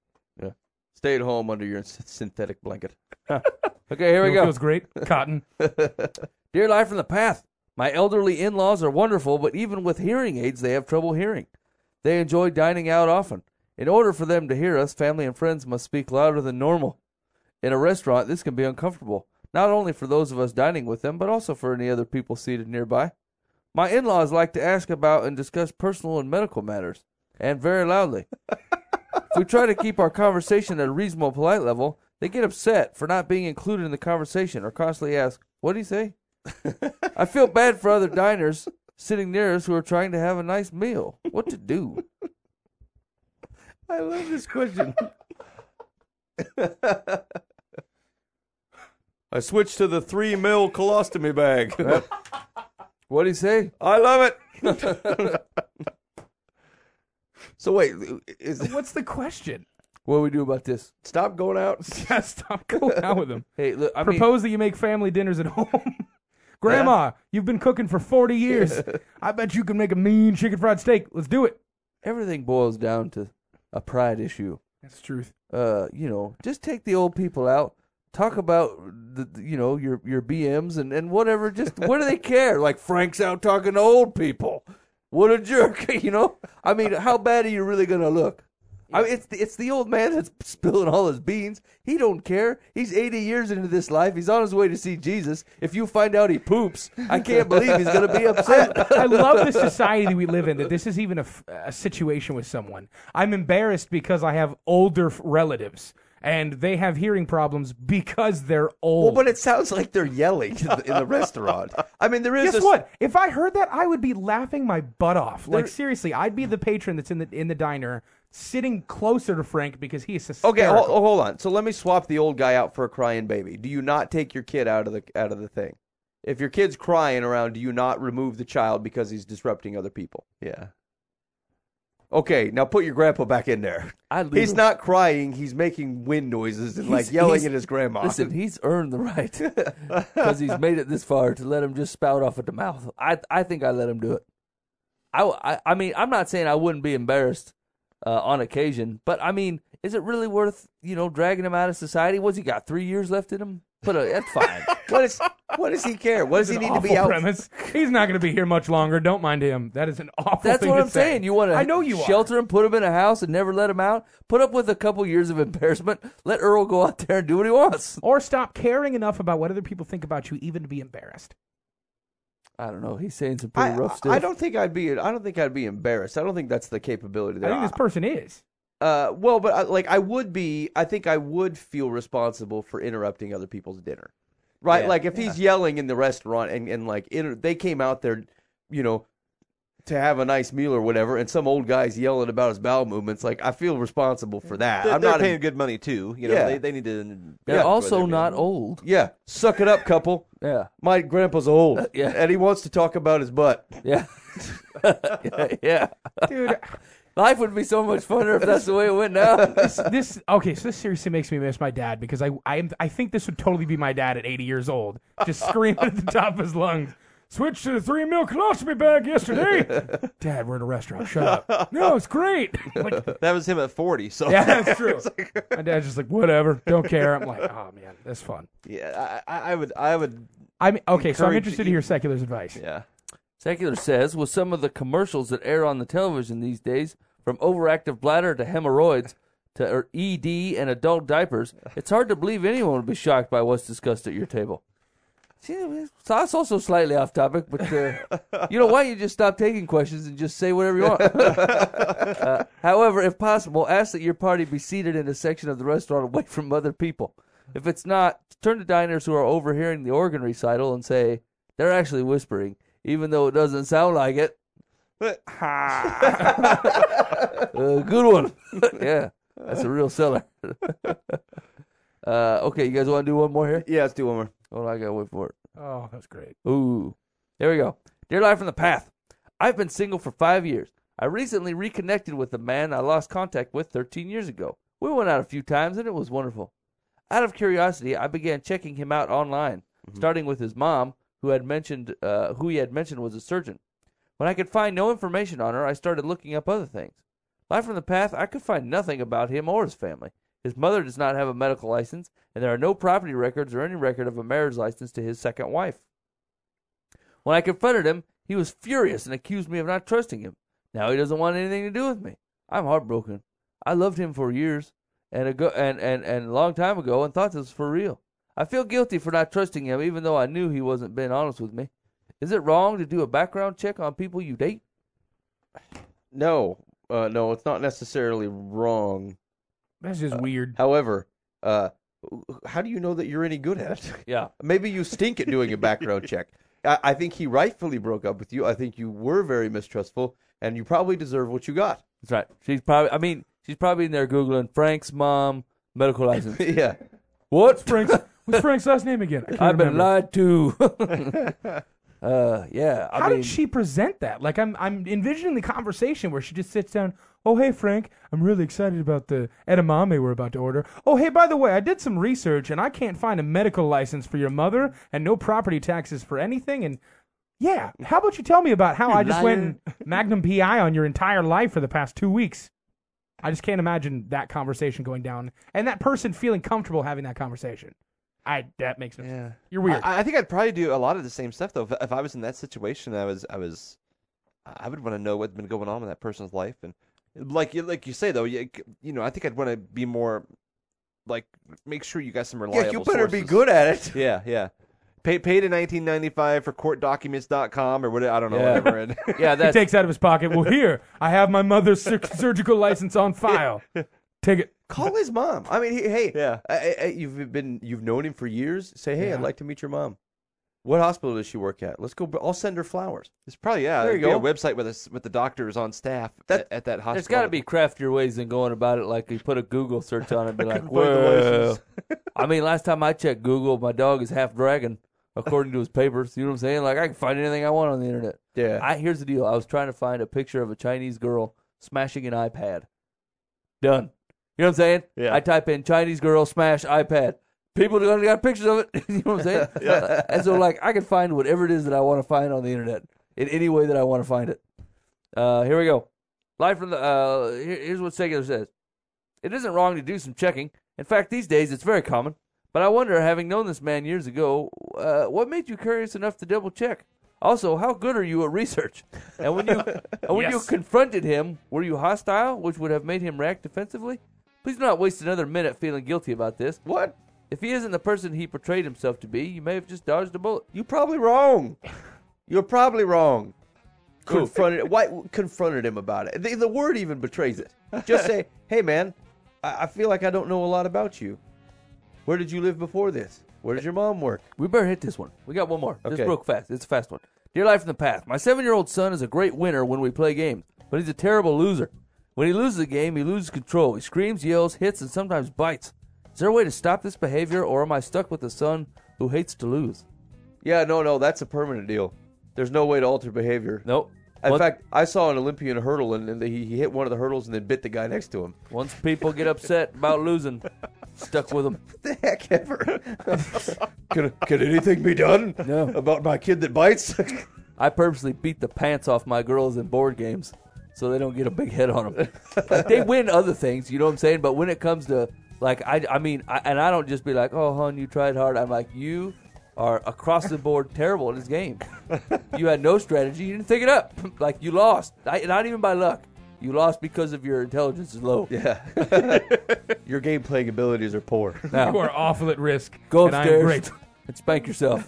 Stay at home under your s- synthetic blanket. Okay, here we You know what go. Feels great. Cotton. Dear Life from the Path, my elderly in-laws are wonderful, but even with hearing aids, they have trouble hearing. They enjoy dining out often. In order for them to hear us, family and friends must speak louder than normal. In a restaurant, this can be uncomfortable, not only for those of us dining with them, but also for any other people seated nearby. My in-laws like to ask about and discuss personal and medical matters, and very loudly. If we try to keep our conversation at a reasonable, polite level, they get upset for not being included in the conversation or constantly ask, "What did he say?" I feel bad for other diners sitting near us who are trying to have a nice meal. What to do? I love this question. I switched to the three mil colostomy bag. What did he say? I love it. So wait, is What's the question? What do we do about this? stop going out? Yeah, stop going out with them. Hey, look, I mean, Propose that you make family dinners at home. Grandma, you've been cooking for forty years. I bet you can make a mean chicken fried steak. Let's do it. everything boils down to a pride issue. That's the truth. Uh, you know, just take the old people out. Talk about the, the- you know, your your B Ms and, and whatever. Just what do they care? Like Frank's out talking to old people. What a jerk, you know. I mean, how bad are you really gonna look? I mean, it's the, it's the old man that's spilling all his beans. He don't care. He's eighty years into this life. He's on his way to see Jesus. If you find out he poops, I can't believe he's gonna be upset. I love the society we live in, that this is even a, f- a situation with someone. I'm embarrassed because I have older f- relatives, and they have hearing problems because they're old. Well, but it sounds like they're yelling in the, in the restaurant. I mean, there is Guess this, what? If I heard that, I would be laughing my butt off. Like, There- seriously, I'd be the patron that's in the in the diner, sitting closer to Frank because he is hysterical. Okay, hold, hold on. So let me swap the old guy out for a crying baby. Do you not take your kid out of the out of the thing? If your kid's crying around, do you not remove the child because he's disrupting other people? Yeah. Okay, now put your grandpa back in there. I'd leave He's him- not crying. He's making wind noises and like He's- yelling he's- at his grandma. Listen, he's earned the right because he's made it this far to let him just spout off at the mouth. I I think I let him do it. I, I, I mean, I'm not saying I wouldn't be embarrassed uh, on occasion, but I mean, is it really worth, you know, dragging him out of society? What's he got, three years left in him? Put a, that's fine. What is? What does he care? What does he An need to awful be out? premise. He's not going to be here much longer. Don't mind him. That is an awful That's thing what to I'm say. saying. You want to I know you shelter him, put him in a house, and never let him out? Put up with a couple years of embarrassment. Let Earl go out there and do what he wants. are. Or stop caring enough about what other people think about you even to be embarrassed. I don't know. He's saying some pretty I, rough stuff. I don't think I'd be. I don't think I'd be embarrassed. I don't think that's the capability I there. think this person is. Uh, well, but I, like I would be. I think I would feel responsible for interrupting other people's dinner, right? Yeah. Like if he's yelling in the restaurant and and like inter- they came out there, you know, to have a nice meal or whatever, and some old guy's yelling about his bowel movements. Like I feel responsible for that. They're, I'm they're not. paying good money too. You know, Yeah. they, they need to. They're Yeah. also They're not being- old. yeah, suck it up, couple. Yeah. My grandpa's old. yeah. and he wants to talk about his butt. Yeah. yeah. Yeah. Dude, Life would be so much funner if that's the way it went down. this, this okay, so this seriously makes me miss my dad because I I am I think this would totally be my dad at eighty years old, just screaming at the top of his lungs. Switched to the three mil colostomy bag yesterday. Dad, we're in a restaurant. Shut up. No, it's great. Like, That was him at forty. So yeah, that's true. My dad's just like, whatever, don't care. I'm like, oh man, that's fun. yeah, I, I I would I would I mean, okay, so I'm Encourage interested to you- hear Secular's advice. yeah. Secular says, with some of the commercials that air on the television these days, from overactive bladder to hemorrhoids to er, E D and adult diapers, it's hard to believe anyone would be shocked by what's discussed at your table. See, so that's also slightly off topic, but uh, you know why you just stop taking questions and just say whatever you want. uh, however, if possible, ask that your party be seated in a section of the restaurant away from other people. If it's not, turn to diners who are overhearing the organ recital and say, they're actually whispering, even though it doesn't sound like it. uh, good one. Yeah, that's a real seller. uh, okay, you guys want to do one more here? Yeah, let's do one more. Oh, I got to wait for it. Oh, that's great. Ooh. There we go. Dear Life from the Path, I've been single for five years. I recently reconnected with a man I lost contact with thirteen years ago. We went out a few times and it was wonderful. Out of curiosity, I began checking him out online, mm-hmm. starting with his mom, who had mentioned, uh, who he had mentioned was a surgeon. When I could find no information on her, I started looking up other things. Life from the Path, I could find nothing about him or his family. His mother does not have a medical license, and there are no property records or any record of a marriage license to his second wife. When I confronted him, he was furious and accused me of not trusting him. Now he doesn't want anything to do with me. I'm heartbroken. I loved him for years and ago and, and, and a long time ago and thought this was for real. I feel guilty for not trusting him even though I knew he wasn't being honest with me. Is it wrong to do a background check on people you date? No, uh, no, it's not necessarily wrong. That's just weird. However, uh, how do you know that you're any good at it? Yeah. Maybe you stink at doing a background check. I, I think he rightfully broke up with you. I think you were very mistrustful, and you probably deserve what you got. That's right. She's probably, I mean, she's probably in there Googling Frank's mom, medical license. Yeah. What? Frank's, what's Frank's last name again? I can't I've been remember. lied to. uh, yeah. I How mean, did she present that? Like, I'm I'm envisioning the conversation where she just sits down. Oh, hey, Frank, I'm really excited about the edamame we're about to order. Oh, hey, by the way, I did some research, and I can't find a medical license for your mother and no property taxes for anything. And, yeah, how about you tell me about how You I just went liar. and Magnum P I on your entire life for the past two weeks? I just can't imagine that conversation going down and that person feeling comfortable having that conversation. I That makes me... yeah. You're weird. I, I think I'd probably do a lot of the same stuff though. If, if I was in that situation, I was, I was, I would want to know what's been going on in that person's life, and like you, like you say though, you, you know, I think I'd want to be more, like, make sure you got some reliable. Yeah, you better be sources. good at it. Yeah, yeah. Pay, paid in nineteen ninety-five for court documents dot com or whatever. I don't know. Yeah. Whatever. And Yeah, he that's takes out of his pocket, well, here, I have my mother's sur- surgical license on file. Take it. Call his mom. I mean, he- hey, Yeah. I, I, you've been, you've known him for years. Say, hey, Yeah. I'd like to meet your mom. What hospital does she work at? Let's go. I'll send her flowers. It's probably yeah. There you there'd be go. A website with us with the doctors on staff That- at, at that hospital. there's got to be craftier ways than going about it. Like you put a Google search on it and be like, couldn't find the well, license." I mean, last time I checked Google, my dog is half dragon, according to his papers. You know what I'm saying? Like I can find anything I want on the internet. Yeah. I here's the deal. I was trying to find a picture of a Chinese girl smashing an iPad. Done. You know what I'm saying? Yeah. I type in Chinese girl smash iPad. People got, got pictures of it. You know what I'm saying? Yeah. And so, like, I can find whatever it is that I want to find on the internet in any way that I want to find it. Uh, here we go. Live from the. Uh, here, here's what Secular says. It isn't wrong to do some checking. In fact, these days it's very common. But I wonder, having known this man years ago, uh, what made you curious enough to double check? Also, how good are you at research? And when you and when Yes. you confronted him, were you hostile, which would have made him react defensively? Please do not waste another minute feeling guilty about this. What? If he isn't the person he portrayed himself to be, you may have just dodged a bullet. You're probably wrong. You're probably wrong. Confronted. Why confronted him about it? The, the word even betrays it. Just say, "Hey, man, I, I feel like I don't know a lot about you. Where did you live before this? Where did your mom work?" We better hit this one. We got one more. This Okay. broke fast. It's a fast one. Dear Life in the Path, my seven-year-old son is a great winner when we play games, but he's a terrible loser. When he loses a game, he loses control. He screams, yells, hits, and sometimes bites. Is there a way to stop this behavior, or am I stuck with a son who hates to lose? Yeah, no, no, that's a permanent deal. There's no way to alter behavior. Nope. In Once- fact, I saw an Olympian hurdle, and, and he, he hit one of the hurdles and then bit the guy next to him. Once people get upset about losing, stuck with them. The heck ever? can, can anything be done No. about my kid that bites? I purposely beat the pants off my girls in board games so they don't get a big head on them. Like, they win other things, you know what I'm saying? But when it comes to, like, I, I mean, I, and I don't just be like, oh, hon, you tried hard. I'm like, you are across the board terrible at this game. You had no strategy. You didn't think it up. Like, you lost. I, not even by luck. You lost because of your intelligence is low. Yeah. Your game playing abilities are poor. Now, You are awful at risk. go and I am upstairs great. and spank yourself.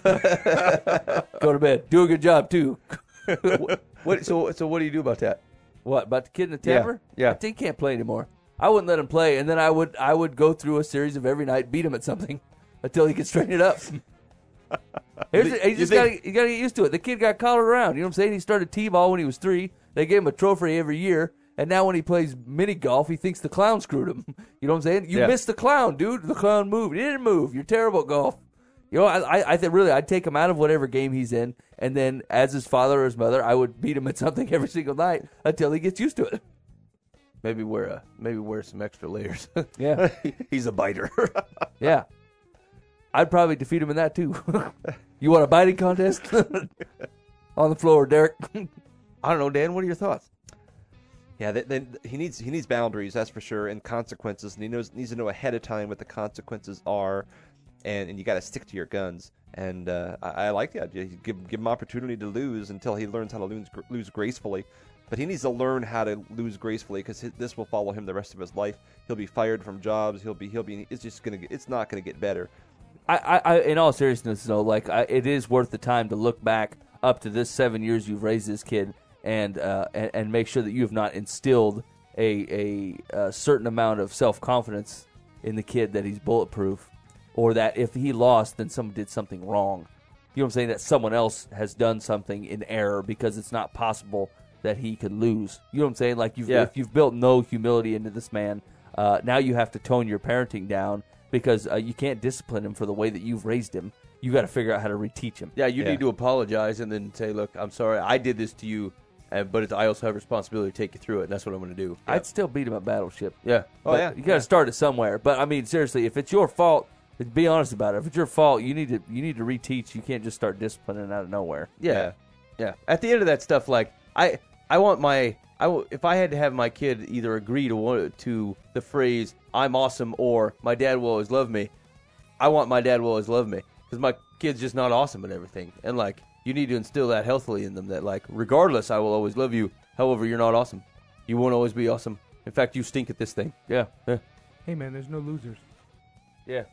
Go to bed. Do a good job, too. What? So, so what do you do about that? What, about the kid in the Yeah, tavern? yeah. I think he can't play anymore. I wouldn't let him play, and then I would I would go through a series of every night, beat him at something until he could straighten it up. Here's the- he You just think- got to get used to it. The kid got collared around. You know what I'm saying? He started t-ball when he was three. They gave him a trophy every year, and now when he plays mini golf, he thinks the clown screwed him. You know what I'm saying? You Yeah. missed the clown, dude. The clown moved. He didn't move. You're terrible at golf. You know, I, I, I think really, I'd take him out of whatever game he's in, and then as his father or his mother, I would beat him at something every single night until he gets used to it. Maybe wear a maybe wear some extra layers. Yeah, He's a biter. yeah. I'd probably defeat him in that too. You want a biting contest? On the floor, Derek. I don't know, Dan. What are your thoughts? Yeah, then then he needs he needs boundaries, that's for sure, and consequences, and he knows needs to know ahead of time what the consequences are, and, and you got to stick to your guns. And uh, I, I like the idea. You give give him opportunity to lose until he learns how to lose lose gracefully. But he needs to learn how to lose gracefully because this will follow him the rest of his life. He'll be fired from jobs. He'll be he'll be. It's just gonna. It's not gonna get better. I, I, I, in all seriousness, though, like I, it is worth the time to look back up to this seven years you've raised this kid, and uh, and, and make sure that you have not instilled a a, a certain amount of self confidence in the kid that he's bulletproof, or that if he lost, then someone did something wrong. You know what I'm saying? That someone else has done something in error because it's not possible that he could lose. You know what I'm saying? Like you've, Yeah. if you've built no humility into this man, uh, now you have to tone your parenting down. Because uh, you can't discipline him for the way that you've raised him. You got to figure out how to reteach him. Yeah, you Yeah. need to apologize and then say, "Look, I'm sorry. I did this to you, uh, but it's, I also have responsibility to take you through it. And that's what I'm going to do." I'd still beat him at Battleship. Yeah. Oh But yeah, you got to start it somewhere. But I mean, seriously, if it's your fault, be honest about it. If it's your fault, you need to you need to reteach. You can't just start disciplining out of nowhere. Yeah. Yeah. At the end of that stuff, like I, I want my, I w- if I had to have my kid either agree to one- to the phrase "I'm awesome" or "My dad will always love me," I want my dad will always love me because my kid's just not awesome at everything, and like you need to instill that healthily in them. That like, regardless, I will always love you. However, you're not awesome. You won't always be awesome. In fact, you stink at this thing. Yeah. Yeah. Hey, man, there's no losers. Yeah.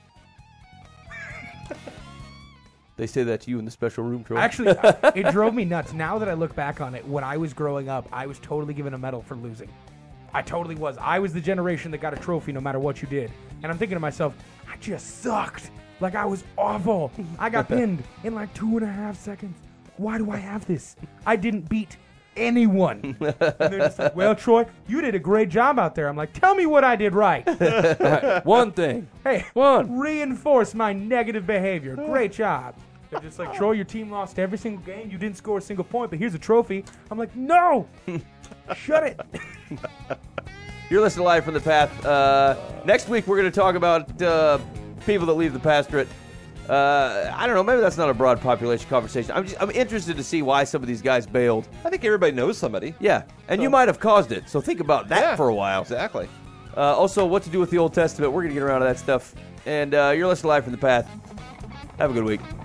They say that to you in the special room, Troy. Actually, I- it drove me nuts. Now that I look back on it, when I was growing up, I was totally given a medal for losing. I totally was. I was the generation that got a trophy no matter what you did. And I'm thinking to myself, I just sucked. Like, I was awful. I got pinned in like two and a half seconds. Why do I have this? I didn't beat anyone. And they're just like, well, Troy, you did a great job out there. I'm like, tell me what I did right. One thing. Hey, One. reinforce my negative behavior. Great job. They're just like, Troy, your team lost every single game. You didn't score a single point, but here's a trophy. I'm like, no. Shut it. You're listening live from the Path. Uh, next week, we're going to talk about uh, people that leave the pastorate. Uh, I don't know. Maybe that's not a broad population conversation. I'm just, I'm interested to see why some of these guys bailed. I think everybody knows somebody. Yeah, and So- you might have caused it. So think about that Yeah, for a while. Exactly. Uh, also, what to do with the Old Testament. We're going to get around to that stuff. And uh, you're listening live from the Path. Have a good week.